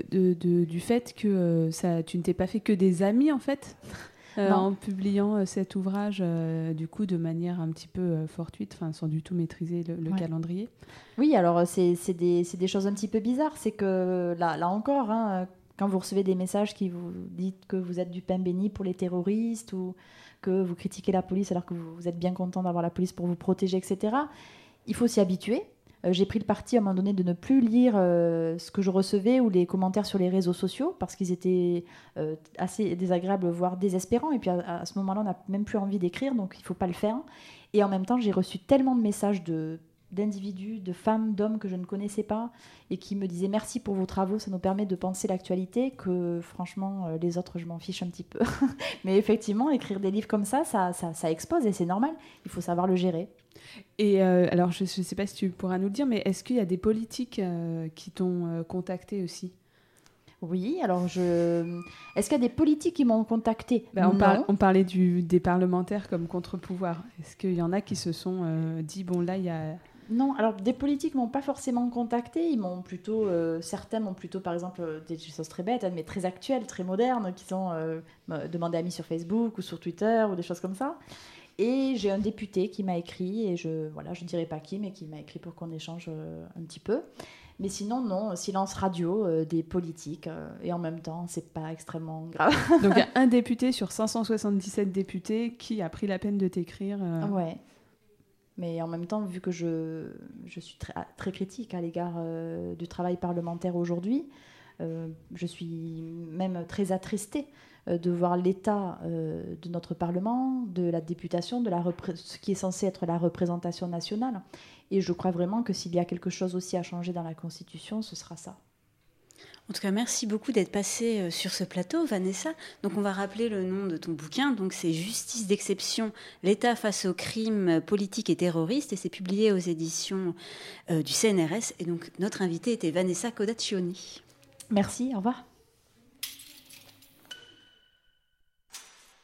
du fait que tu ne t'es pas fait que des amis, en fait, en publiant cet ouvrage, du coup, de manière un petit peu fortuite, sans du tout maîtriser le calendrier. Oui, alors c'est des choses un petit peu bizarres. C'est que, là encore, quand vous recevez des messages qui vous disent que vous êtes du pain béni pour les terroristes ou que vous critiquez la police alors que vous êtes bien content d'avoir la police pour vous protéger, etc., il faut s'y habituer. J'ai pris le parti à un moment donné de ne plus lire ce que je recevais ou les commentaires sur les réseaux sociaux parce qu'ils étaient assez désagréables, voire désespérants. Et puis à ce moment-là, on n'a même plus envie d'écrire, donc il ne faut pas le faire. Et en même temps, j'ai reçu tellement de messages d'individus, de femmes, d'hommes que je ne connaissais pas et qui me disaient merci pour vos travaux, ça nous permet de penser l'actualité, que franchement, les autres, je m'en fiche un petit peu. Mais effectivement, écrire des livres comme ça expose et c'est normal, il faut savoir le gérer. Et alors, je ne sais pas si tu pourras nous le dire, mais est-ce qu'il y a des politiques qui t'ont contacté aussi ? Oui, alors est-ce qu'il y a des politiques qui m'ont contacté ? On parlait des parlementaires comme contre-pouvoir. Est-ce qu'il y en a qui se sont dit, bon là, il y a... Non, alors des politiques ne m'ont pas forcément contacté. Certains m'ont plutôt, par exemple, des choses très bêtes, mais très actuelles, très modernes, qui sont demandées amis sur Facebook ou sur Twitter ou des choses comme ça. Et j'ai un député qui m'a écrit, et je ne dirai pas qui, mais qui m'a écrit pour qu'on échange un petit peu. Mais sinon, non, silence radio des politiques. Et en même temps, c'est pas extrêmement grave. Donc, il y a un député sur 577 députés qui a pris la peine de t'écrire. Ouais. Mais en même temps, vu que je suis très, très critique à l'égard du travail parlementaire aujourd'hui, je suis même très attristée de voir l'état de notre Parlement, de la députation, ce qui est censé être la représentation nationale. Et je crois vraiment que s'il y a quelque chose aussi à changer dans la Constitution, ce sera ça. En tout cas, merci beaucoup d'être passée sur ce plateau, Vanessa. Donc, on va rappeler le nom de ton bouquin. Donc, c'est Justice d'exception, l'État face aux crimes politiques et terroristes. Et c'est publié aux éditions du CNRS. Et donc, notre invitée était Vanessa Codaccioni. Merci, au revoir.